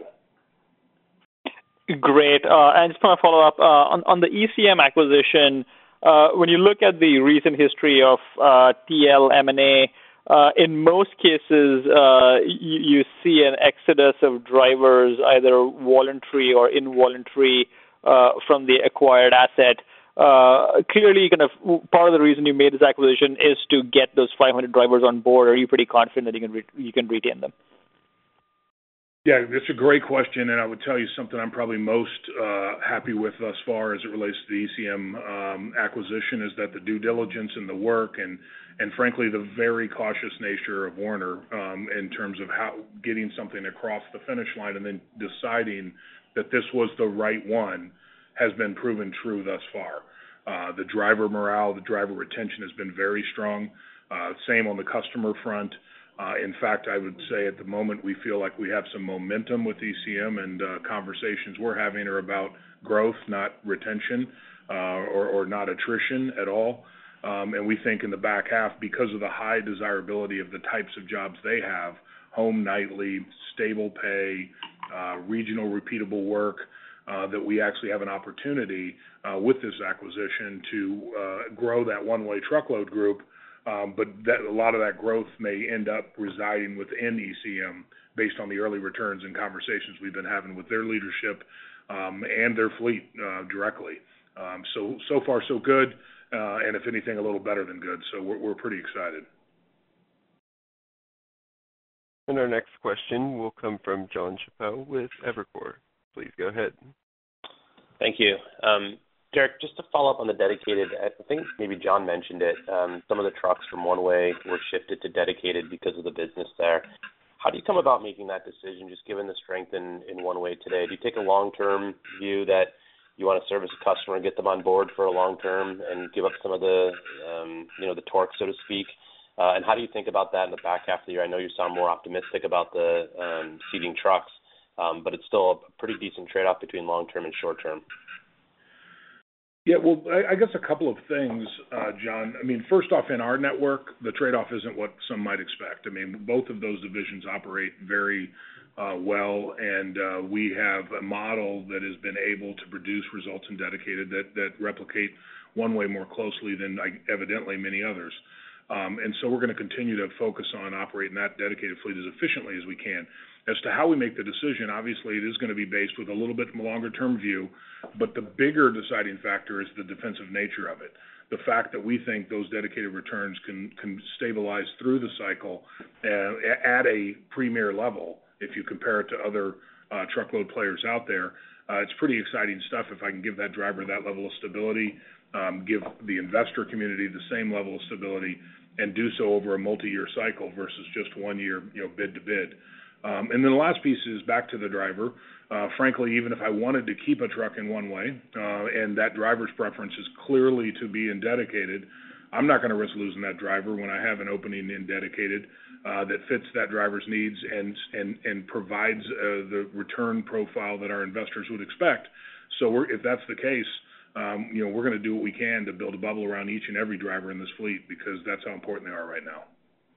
Great. And just want to follow up on the ECM acquisition. When you look at the recent history of TL M&A, in most cases, you see an exodus of drivers, either voluntary or involuntary, from the acquired asset. Clearly, kind of part of the reason you made this acquisition is to get those 500 drivers on board. Are you pretty confident that you can retain them? Yeah, that's a great question, and I would tell you something I'm probably most happy with thus far as it relates to the ECM acquisition is that the due diligence and the work and frankly the very cautious nature of Werner in terms of how getting something across the finish line and then deciding that this was the right one has been proven true thus far. The driver morale, the driver retention has been very strong. Same on the customer front. In fact, I would say at the moment we feel like we have some momentum with ECM and conversations we're having are about growth, not retention or not attrition at all. And we think in the back half, because of the high desirability of the types of jobs they have, home nightly, stable pay, regional repeatable work, that we actually have an opportunity with this acquisition to grow that one-way truckload group. But a lot of that growth may end up residing within ECM based on the early returns and conversations we've been having with their leadership and their fleet directly. So far so good, and if anything, a little better than good. So we're pretty excited. And our next question will come from Jon Chappell with Evercore. Please go ahead. Thank you. Derek, just to follow up on the dedicated, I think maybe John mentioned it, some of the trucks from one-way were shifted to dedicated because of the business there. How do you come about making that decision, just given the strength in one-way today? Do you take a long-term view that you want to service a customer and get them on board for a long term and give up some of the, the torque, so to speak? And how do you think about that in the back half of the year? I know you sound more optimistic about the seating trucks, but it's still a pretty decent trade-off between long-term and short-term. Yeah, well, I guess a couple of things, John. I mean, first off, in our network, the trade-off isn't what some might expect. I mean, both of those divisions operate very well, and we have a model that has been able to produce results in dedicated that replicate one-way more closely than evidently many others. And so we're going to continue to focus on operating that dedicated fleet as efficiently as we can. As to how we make the decision, obviously it is going to be based with a little bit longer-term view, but the bigger deciding factor is the defensive nature of it. The fact that we think those dedicated returns can stabilize through the cycle at a premier level, if you compare it to other truckload players out there, it's pretty exciting stuff if I can give that driver that level of stability, give the investor community the same level of stability, and do so over a multi-year cycle versus just 1 year, bid to bid. And then the last piece is back to the driver. Frankly, even if I wanted to keep a truck in one way, and that driver's preference is clearly to be in dedicated, I'm not going to risk losing that driver when I have an opening in dedicated that fits that driver's needs and provides the return profile that our investors would expect. So if that's the case, we're going to do what we can to build a bubble around each and every driver in this fleet because that's how important they are right now.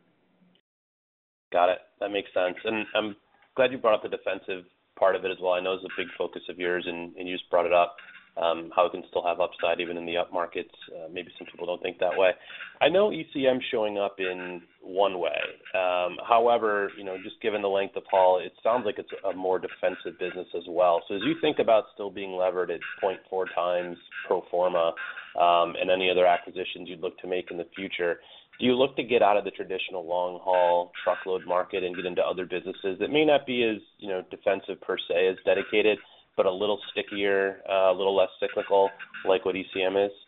Got it. That makes sense. And I'm glad you brought up the defensive part of it as well. I know it's a big focus of yours, and you just brought it up, how it can still have upside even in the up markets. Maybe some people don't think that way. I know ECM showing up in one way. However, just given the length of haul, it sounds like it's a more defensive business as well. So as you think about still being levered at 0.4 times pro forma and any other acquisitions you'd look to make in the future, do you look to get out of the traditional long-haul truckload market and get into other businesses that may not be as, defensive per se as dedicated, but a little stickier, a little less cyclical, like what ECM is?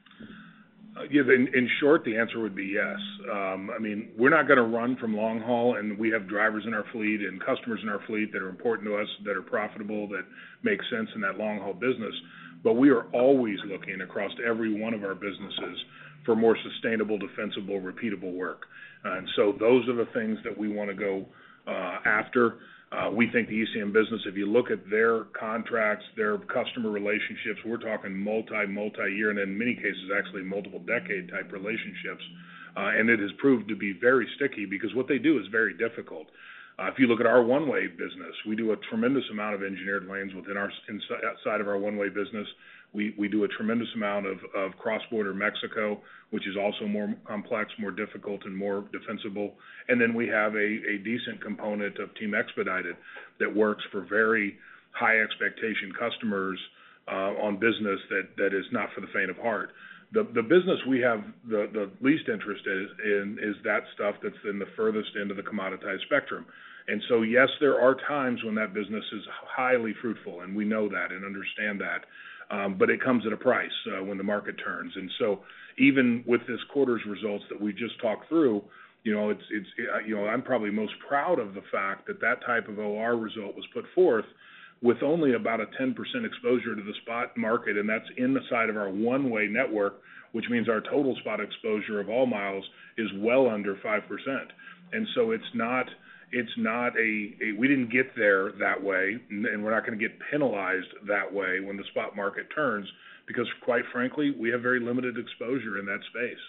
In short, the answer would be yes. We're not going to run from long haul, and we have drivers in our fleet and customers in our fleet that are important to us, that are profitable, that make sense in that long haul business. But we are always looking across every one of our businesses for more sustainable, defensible, repeatable work. And so those are the things that we want to go after. We think the ECM business, if you look at their contracts, their customer relationships, we're talking multi-year, and in many cases actually multiple decade type relationships. And it has proved to be very sticky because what they do is very difficult. If you look at our one-way business, we do a tremendous amount of engineered lanes inside of our one-way business. We do a tremendous amount of cross-border Mexico, which is also more complex, more difficult, and more defensible. And then we have a decent component of Team Expedited that works for very high expectation customers on business that is not for the faint of heart. The business we have the least interest in is that stuff that's in the furthest end of the commoditized spectrum. And so, yes, there are times when that business is highly fruitful, and we know that and understand that. But it comes at a price when the market turns. And so even with this quarter's results that we just talked through, I'm probably most proud of the fact that type of OR result was put forth with only about a 10% exposure to the spot market, and that's in the side of our one-way network, which means our total spot exposure of all miles is well under 5%. And so it's not It's not we didn't get there that way, and we're not going to get penalized that way when the spot market turns, because quite frankly, we have very limited exposure in that space.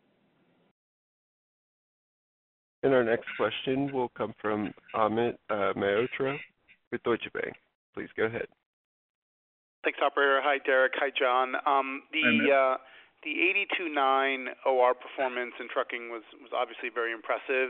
And our next question will come from Amit Mehrotra with Deutsche Bank. Please go ahead. Thanks, operator. Hi, Derek. Hi, John. The 82.9 OR performance in trucking was obviously very impressive.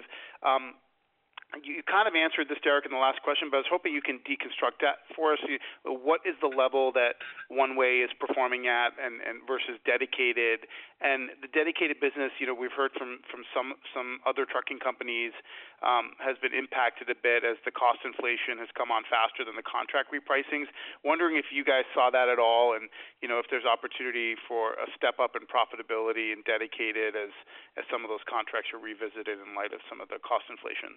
You kind of answered this, Derek, in the last question, but I was hoping you can deconstruct that for us. What is the level that one-way is performing at and versus dedicated? And the dedicated business, we've heard from some other trucking companies has been impacted a bit as the cost inflation has come on faster than the contract repricings. Wondering if you guys saw that at all, and if there's opportunity for a step up in profitability in dedicated as some of those contracts are revisited in light of some of the cost inflation.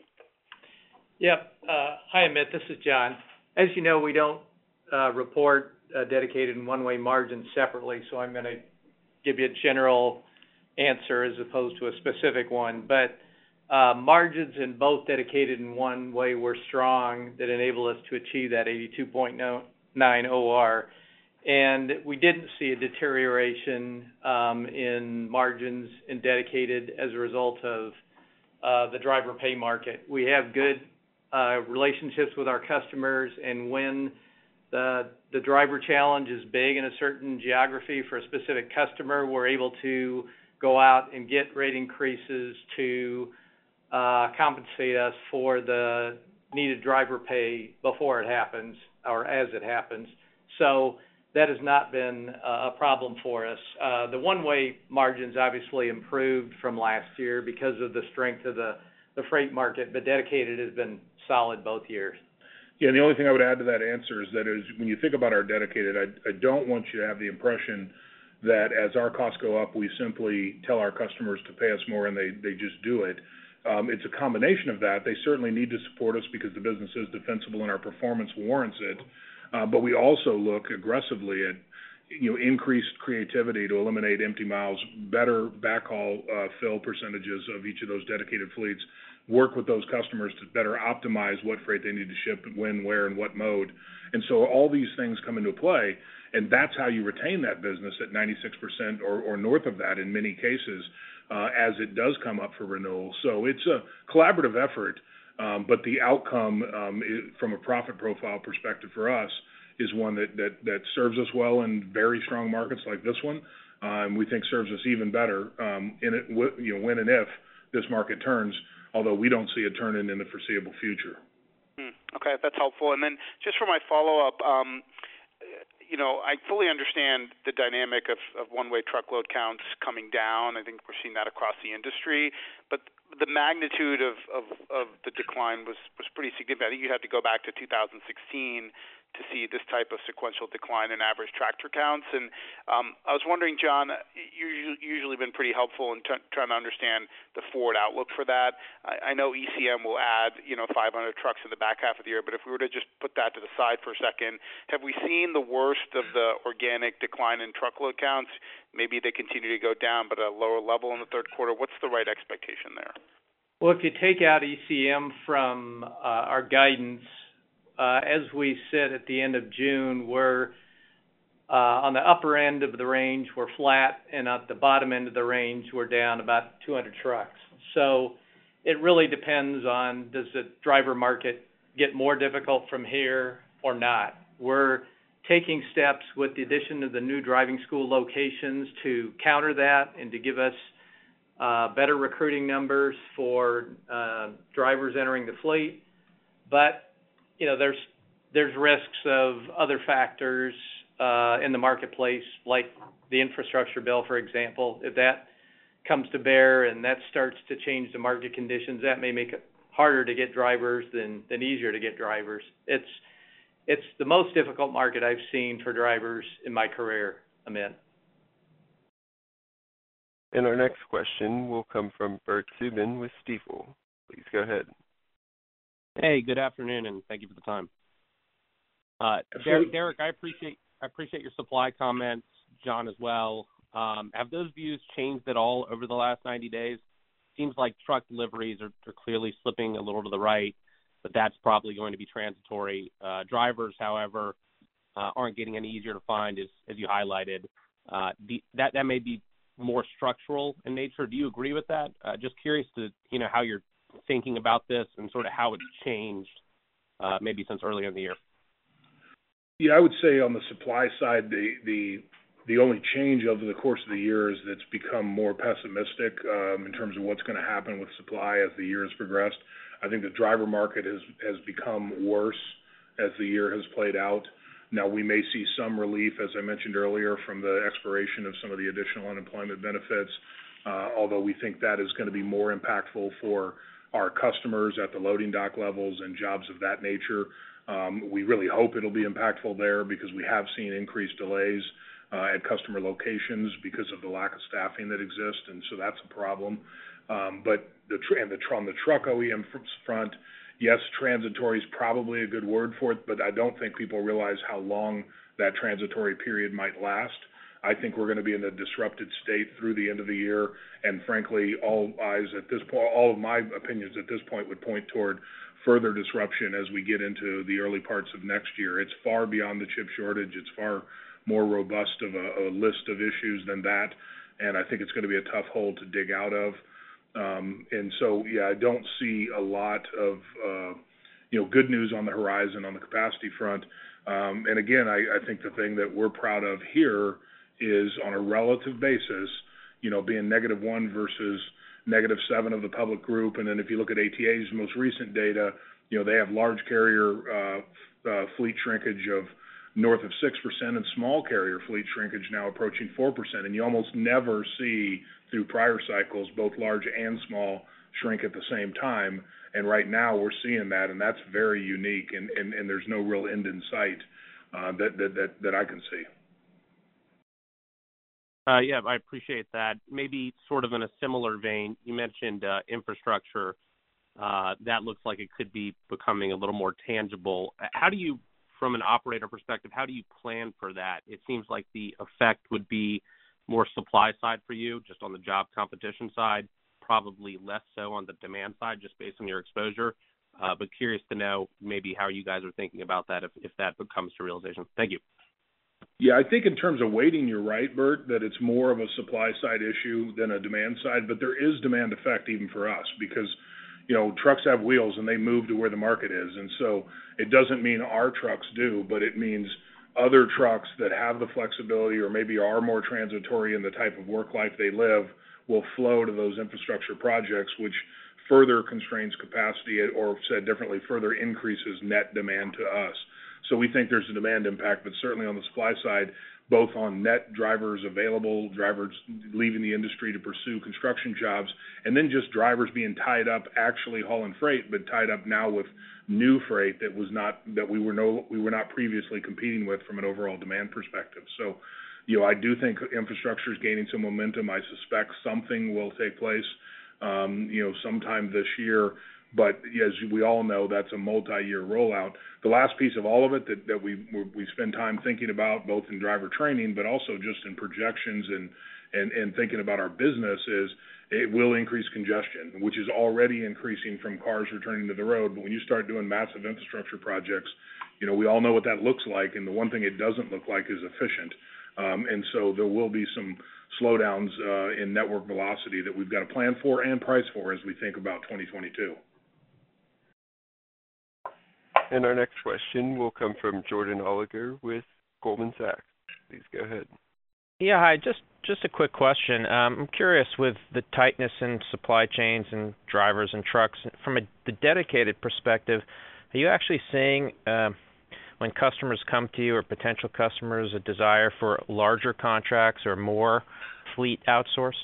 Yep. Hi, Amit. This is John. As you know, we don't report dedicated and one-way margins separately, so I'm going to give you a general answer as opposed to a specific one. But margins in both dedicated and one-way were strong that enabled us to achieve that 82.9 OR. And we didn't see a deterioration in margins in dedicated as a result of the driver pay market. We have good relationships with our customers, and when the driver challenge is big in a certain geography for a specific customer, we're able to go out and get rate increases to compensate us for the needed driver pay before it happens or as it happens. So that has not been a problem for us. The one-way margins obviously improved from last year because of the strength of the freight market, but dedicated has been solid both years. Yeah, and the only thing I would add to that answer is that when you think about our dedicated, I don't want you to have the impression that as our costs go up, we simply tell our customers to pay us more and they just do it. It's a combination of that. They certainly need to support us because the business is defensible and our performance warrants it. But we also look aggressively at increased creativity to eliminate empty miles, better backhaul fill percentages of each of those dedicated fleets, work with those customers to better optimize what freight they need to ship, when, where, and what mode. And so all these things come into play, and that's how you retain that business at 96% or north of that in many cases as it does come up for renewal. So it's a collaborative effort, but the outcome from a profit profile perspective for us is one that serves us well in very strong markets like this one, and we think serves us even better when and if this market turns, although we don't see it turning in the foreseeable future. Okay, that's helpful. And then just for my follow-up, I fully understand the dynamic of one-way truckload counts coming down. I think we're seeing that across the industry, but the magnitude of the decline was pretty significant. I think you have to go back to 2016 to see this type of sequential decline in average tractor counts. And I was wondering, John, you've usually been pretty helpful in trying to understand the forward outlook for that. I know ECM will add 500 trucks in the back half of the year, but if we were to just put that to the side for a second, have we seen the worst of the organic decline in truckload counts? Maybe they continue to go down, but at a lower level in the third quarter. What's the right expectation there? Well, if you take out ECM from our guidance, as we sit at the end of June, we're on the upper end of the range, we're flat, and at the bottom end of the range, we're down about 200 trucks. So it really depends on, does the driver market get more difficult from here or not? We're taking steps with the addition of the new driving school locations to counter that and to give us better recruiting numbers for drivers entering the fleet. But there's risks of other factors in the marketplace, like the infrastructure bill, for example. If that comes to bear and that starts to change the market conditions, that may make it harder to get drivers than easier to get drivers. It's the most difficult market I've seen for drivers in my career, Amit. And our next question will come from Bert Subin with Stifel. Please go ahead. Hey, good afternoon, and thank you for the time. Derek, I appreciate your supply comments. John as well. Have those views changed at all over the last 90 days? seems like truck deliveries are clearly slipping a little to the right, but that's probably going to be transitory. Drivers, however, aren't getting any easier to find, as you highlighted. That may be more structural in nature. Do you agree with that? Just curious to how you're thinking about this and sort of how it's changed maybe since earlier in the year. Yeah, I would say on the supply side, the only change over the course of the year is that it's become more pessimistic in terms of what's going to happen with supply as the year has progressed. I think the driver market has become worse as the year has played out. Now, we may see some relief, as I mentioned earlier, from the expiration of some of the additional unemployment benefits, although we think that is going to be more impactful for our customers at the loading dock levels and jobs of that nature. We really hope it'll be impactful there because we have seen increased delays at customer locations because of the lack of staffing that exists, and so that's a problem. But on the truck OEM front, yes, transitory is probably a good word for it, but I don't think people realize how long that transitory period might last. I think we're going to be in a disrupted state through the end of the year, and frankly, all of my opinions at this point would point toward further disruption as we get into the early parts of next year. It's far beyond the chip shortage. It's far more robust of a list of issues than that, and I think it's going to be a tough hole to dig out of. And so, yeah, I don't see a lot of, good news on the horizon on the capacity front. And again, I think the thing that we're proud of here is on a relative basis, being -1 versus -7 of the public group. And then if you look at ATA's most recent data, they have large carrier fleet shrinkage of north of 6% and small carrier fleet shrinkage now approaching 4%. And you almost never see through prior cycles both large and small shrink at the same time. And right now we're seeing that, and that's very unique, and there's no real end in sight that I can see. Yeah, I appreciate that. Maybe sort of in a similar vein, you mentioned infrastructure. That looks like it could be becoming a little more tangible. How do you, from an operator perspective, how do you plan for that? It seems like the effect would be more supply side for you, just on the job competition side, probably less so on the demand side, just based on your exposure. But curious to know maybe how you guys are thinking about that if that comes to realization. Thank you. Yeah, I think in terms of weighting, you're right, Bert, that it's more of a supply side issue than a demand side, but there is demand effect even for us because, trucks have wheels and they move to where the market is. And so it doesn't mean our trucks do, but it means other trucks that have the flexibility or maybe are more transitory in the type of work life they live will flow to those infrastructure projects, which further constrains capacity or, said differently, further increases net demand to us. So we think there's a demand impact, but certainly on the supply side, both on net drivers available, drivers leaving the industry to pursue construction jobs, and then just drivers being tied up actually hauling freight, but tied up now with new freight that we were not previously competing with from an overall demand perspective. So, I do think infrastructure is gaining some momentum. I suspect something will take place, sometime this year. But as we all know, that's a multi-year rollout. The last piece of all of it that we spend time thinking about, both in driver training, but also just in projections and thinking about our business, is it will increase congestion, which is already increasing from cars returning to the road. But when you start doing massive infrastructure projects, we all know what that looks like. And the one thing it doesn't look like is efficient. And so there will be some slowdowns in network velocity that we've got to plan for and price for as we think about 2022. And our next question will come from Jordan Alliger with Goldman Sachs. Please go ahead. Yeah, hi. Just a quick question. I'm curious, with the tightness in supply chains and drivers and trucks, from the dedicated perspective, are you actually seeing when customers come to you or potential customers a desire for larger contracts or more fleet outsourced?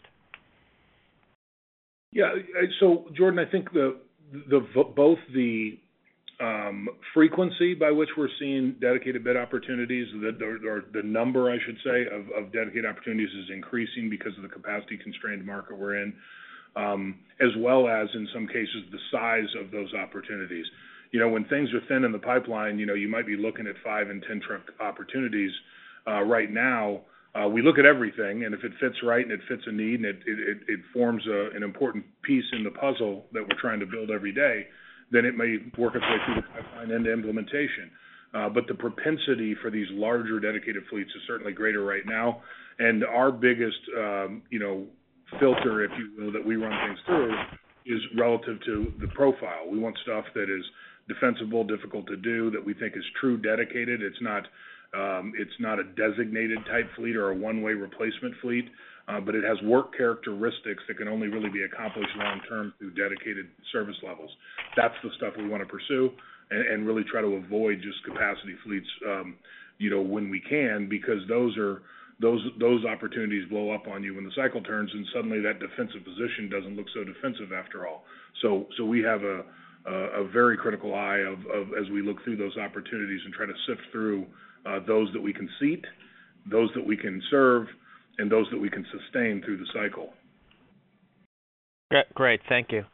Yeah. So, Jordan, I think both the frequency by which we're seeing dedicated bid opportunities, or the number, I should say, of dedicated opportunities is increasing because of the capacity constrained market we're in, as well as in some cases the size of those opportunities. When things are thin in the pipeline, you might be looking at 5 and 10 truck opportunities. Right now, We look at everything, and if it fits right and it fits a need and it forms an important piece in the puzzle that we're trying to build every day, then it may work its way through the pipeline into implementation. But the propensity for these larger dedicated fleets is certainly greater right now. And our biggest, filter, if you will, that we run things through is relative to the profile. We want stuff that is defensible, difficult to do, that we think is true dedicated. It's not a designated type fleet or a one-way replacement fleet, but it has work characteristics that can only really be accomplished long-term through dedicated service levels. That's the stuff we want to pursue and really try to avoid just capacity fleets, when we can, because those opportunities blow up on you when the cycle turns, and suddenly that defensive position doesn't look so defensive after all. So we have a very critical eye of as we look through those opportunities and try to sift through those that we can seat, those that we can serve, and those that we can sustain through the cycle. Great. Thank you.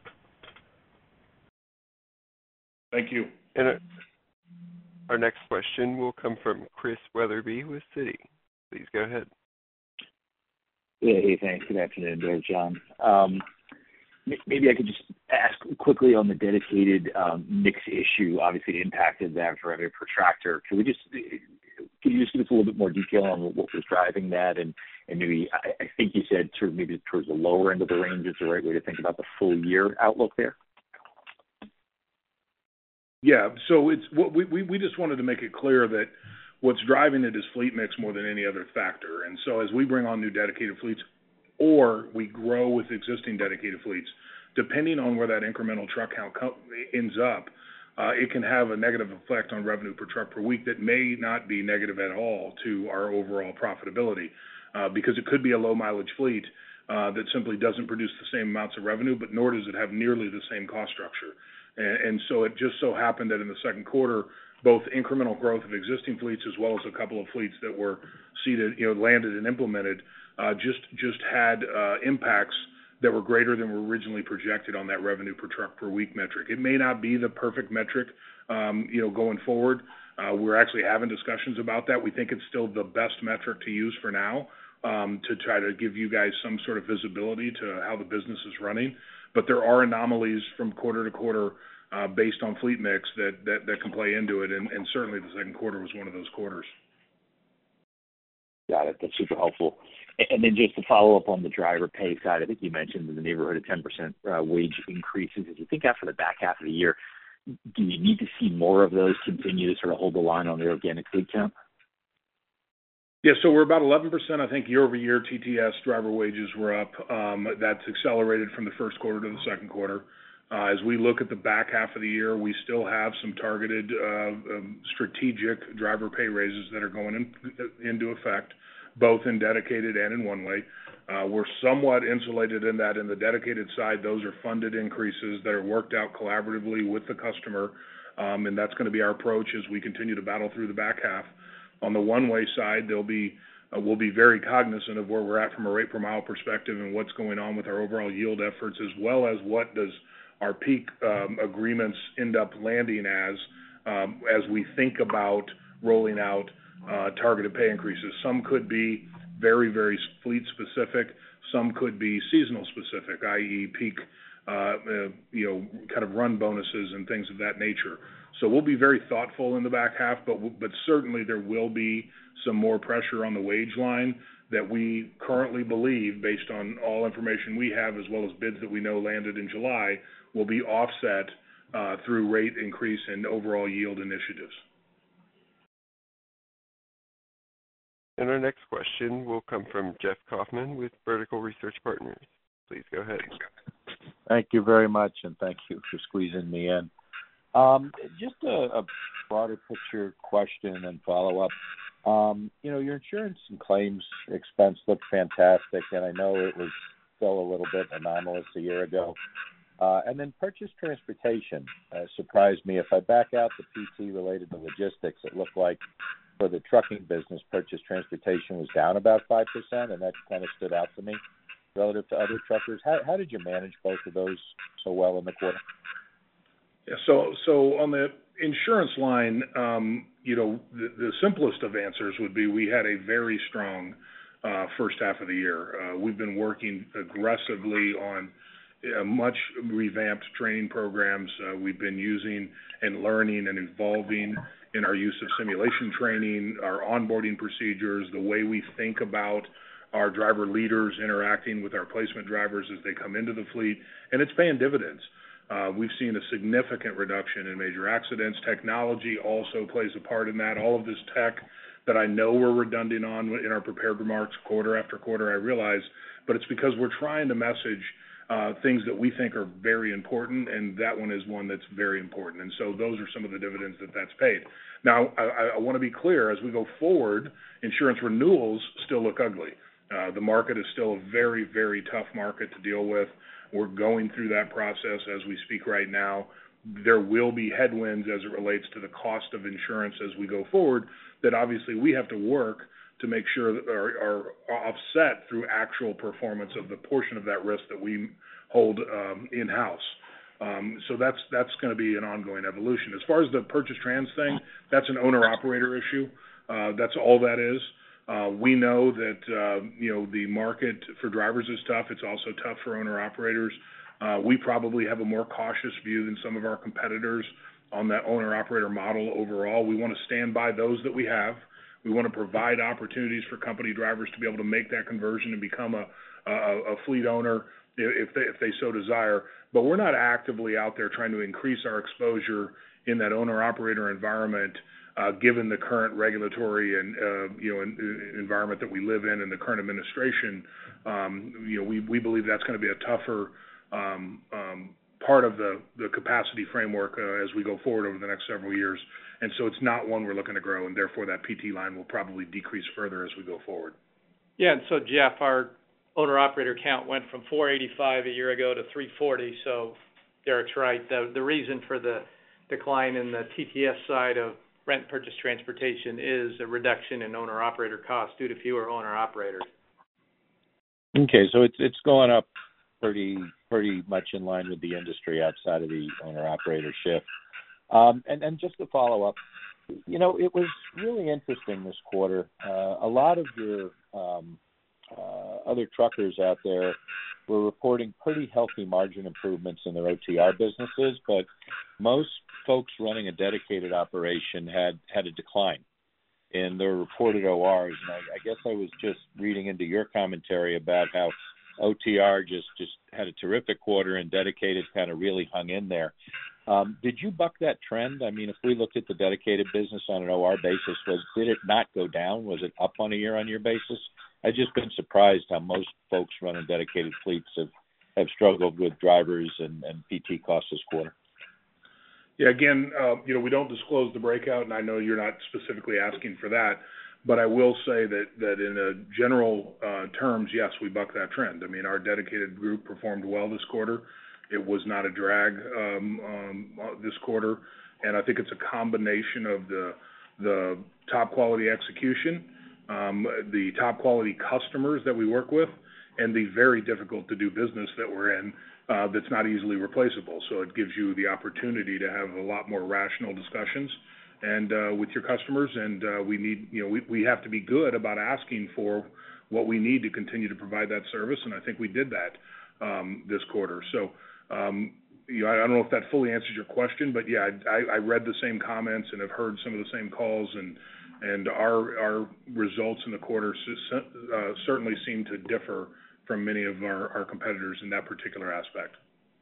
Thank you. And our next question will come from Chris Wetherbee with Citi. Please go ahead. Yeah, hey, thanks. Good afternoon, there, John. Maybe I could just ask quickly on the dedicated mix issue. Obviously, it impacted the average revenue per tractor. Can you just give us a little bit more detail on what was driving that? And maybe, I think you said sort of maybe towards the lower end of the range is the right way to think about the full year outlook there? Yeah, so it's what we just wanted to make it clear that what's driving it is fleet mix more than any other factor. And so as we bring on new dedicated fleets or we grow with existing dedicated fleets, depending on where that incremental truck count ends up, it can have a negative effect on revenue per truck per week that may not be negative at all to our overall profitability, because it could be a low mileage fleet that simply doesn't produce the same amounts of revenue, but nor does it have nearly the same cost structure. And so it just so happened that in the second quarter, both incremental growth of existing fleets as well as a couple of fleets that were seated, landed and implemented, just had impacts that were greater than were originally projected on that revenue per truck per week metric. It may not be the perfect metric, going forward. We're actually having discussions about that. We think it's still the best metric to use for now, to try to give you guys some sort of visibility to how the business is running. But there are anomalies from quarter to quarter based on fleet mix that can play into it, and certainly the second quarter was one of those quarters. Got it. That's super helpful. And then just to follow up on the driver pay side, I think you mentioned in the neighborhood of 10% wage increases. As you think after the back half of the year, do you need to see more of those continue to sort of hold the line on the organic fleet count? Yeah, so we're about 11%, I think, year over year. TTS driver wages were up. That's accelerated from the first quarter to the second quarter. As we look at the back half of the year, we still have some targeted strategic driver pay raises that are going into effect, both in dedicated and in one-way. We're somewhat insulated in that in the dedicated side, those are funded increases that are worked out collaboratively with the customer, and that's going to be our approach as we continue to battle through the back half. On the one-way side, we'll be very cognizant of where we're at from a rate per mile perspective and what's going on with our overall yield efforts, as well as what does our peak agreements end up landing as we think about rolling out targeted pay increases. Some could be very, very fleet specific. Some could be seasonal specific, i.e. peak, kind of run bonuses and things of that nature. So we'll be very thoughtful in the back half, but certainly there will be some more pressure on the wage line that we currently believe, based on all information we have, as well as bids that we know landed in July, will be offset through rate increase and overall yield initiatives. And our next question will come from Jeff Kauffman with Vertical Research Partners. Please go ahead. Thank you very much, and thank you for squeezing me in. Just a broader picture question and follow-up. Your insurance and claims expense looked fantastic, and I know it was still a little bit anomalous a year ago. And then purchase transportation surprised me. If I back out the PT related to logistics, it looked like for the trucking business, purchase transportation was down about 5%, and that kind of stood out to me relative to other truckers. How did you manage both of those so well in the quarter? Yeah, so on the insurance line, the simplest of answers would be we had a very strong first half of the year. We've been working aggressively on much revamped training programs. We've been using and learning and evolving in our use of simulation training, our onboarding procedures, the way we think about our driver leaders interacting with our placement drivers as they come into the fleet, and it's paying dividends. We've seen a significant reduction in major accidents. Technology also plays a part in that. All of this tech that I know we're redundant on in our prepared remarks quarter after quarter, I realize, but it's because we're trying to message things that we think are very important, and that one is one that's very important. And so those are some of the dividends that's paid. Now, I want to be clear, as we go forward, insurance renewals still look ugly. The market is still a very, very tough market to deal with. We're going through that process as we speak right now. There will be headwinds as it relates to the cost of insurance as we go forward that obviously we have to work to make sure that are offset through actual performance of the portion of that risk that we hold in-house. So that's going to be an ongoing evolution. As far as the purchase trans thing, that's an owner-operator issue. That's all that is. We know that the market for drivers is tough. It's also tough for owner-operators. We probably have a more cautious view than some of our competitors on that owner-operator model overall. We want to stand by those that we have. We want to provide opportunities for company drivers to be able to make that conversion and become a fleet owner if they so desire. But we're not actively out there trying to increase our exposure in that owner-operator environment, given the current regulatory and environment that we live in and the current administration. We believe that's going to be a tougher part of the capacity framework as we go forward over the next several years. And so it's not one we're looking to grow, and therefore that PT line will probably decrease further as we go forward. Yeah, and so, Jeff, our owner-operator count went from 485 a year ago to 340, so Derek's right. The reason for the decline in the TTS side of rent purchase transportation is a reduction in owner-operator costs due to fewer owner-operators. Okay, so it's going up pretty much in line with the industry outside of the owner-operator shift. And just to follow up, it was really interesting this quarter. A lot of your other truckers out there were reporting pretty healthy margin improvements in their OTR businesses, but most folks running a dedicated operation had a decline in their reported ORs. And I guess I was just reading into your commentary about how OTR just had a terrific quarter and dedicated kind of really hung in there. Did you buck that trend? I mean, if we looked at the dedicated business on an OR basis, did it not go down? Was it up on a year-on-year basis? I've just been surprised how most folks running dedicated fleets have struggled with drivers and PT costs this quarter. Yeah, again, we don't disclose the breakout, and I know you're not specifically asking for that, but I will say that in a general terms, yes, we buck that trend. I mean, our dedicated group performed well this quarter. It was not a drag this quarter, and I think it's a combination of the top quality execution, the top quality customers that we work with, and the very difficult to do business that we're in that's not easily replaceable. So it gives you the opportunity to have a lot more rational discussions and with your customers, and we have to be good about asking for what we need to continue to provide that service, and I think we did that this quarter. So I don't know if that fully answers your question, but yeah, I read the same comments and have heard some of the same calls, and our results in the quarter certainly seem to differ from many of our competitors in that particular aspect.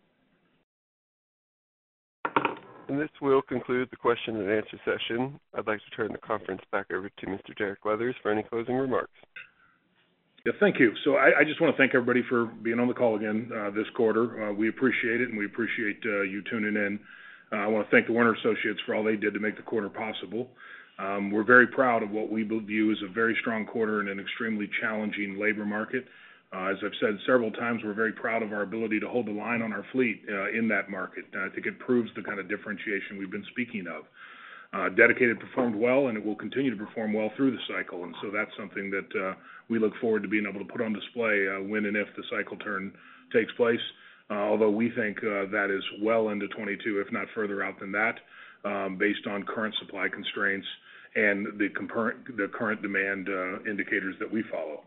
And this will conclude the question and answer session. I'd like to turn the conference back over to Mr. Derek Leathers for any closing remarks. Yeah, thank you. So I just want to thank everybody for being on the call again this quarter. We appreciate it, and we appreciate you tuning in. I want to thank the Werner Associates for all they did to make the quarter possible. We're very proud of what we view as a very strong quarter in an extremely challenging labor market. As I've said several times, we're very proud of our ability to hold the line on our fleet in that market. And I think it proves the kind of differentiation we've been speaking of. Dedicated performed well, and it will continue to perform well through the cycle. And so that's something that we look forward to being able to put on display when and if the cycle turn takes place. Although we think that is well into 22, if not further out than that, based on current supply constraints and the current demand indicators that we follow.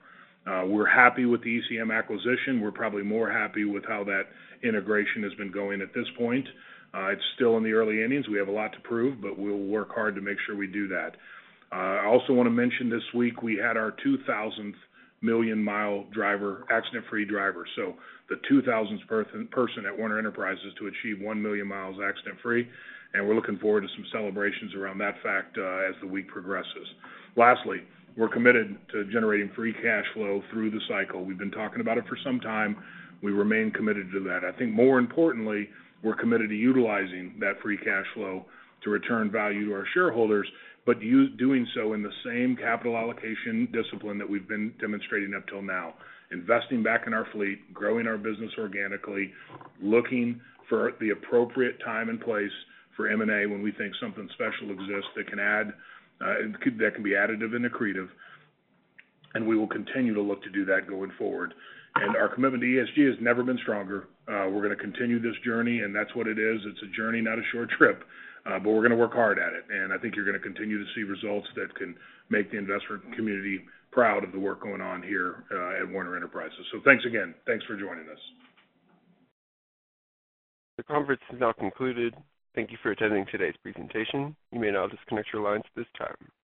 We're happy with the ECM acquisition. We're probably more happy with how that integration has been going at this point. It's still in the early innings. We have a lot to prove, but we'll work hard to make sure we do that. I also want to mention this week we had our 2,000th million-mile driver, accident-free driver. So the 2,000th person at Werner Enterprises to achieve 1 million miles accident-free, and we're looking forward to some celebrations around that fact as the week progresses. Lastly, we're committed to generating free cash flow through the cycle. We've been talking about it for some time. We remain committed to that. I think more importantly, we're committed to utilizing that free cash flow to return value to our shareholders, but doing so in the same capital allocation discipline that we've been demonstrating up till now. Investing back in our fleet, growing our business organically, looking for the appropriate time and place for M&A when we think something special exists that can add, that can be additive and accretive, and we will continue to look to do that going forward. And our commitment to ESG has never been stronger. We're going to continue this journey, and that's what it is. It's a journey, not a short trip, but we're going to work hard at it. And I think you're going to continue to see results that can make the investment community proud of the work going on here at Werner Enterprises. So thanks again. Thanks for joining us. The conference is now concluded. Thank you for attending today's presentation. You may now disconnect your lines at this time.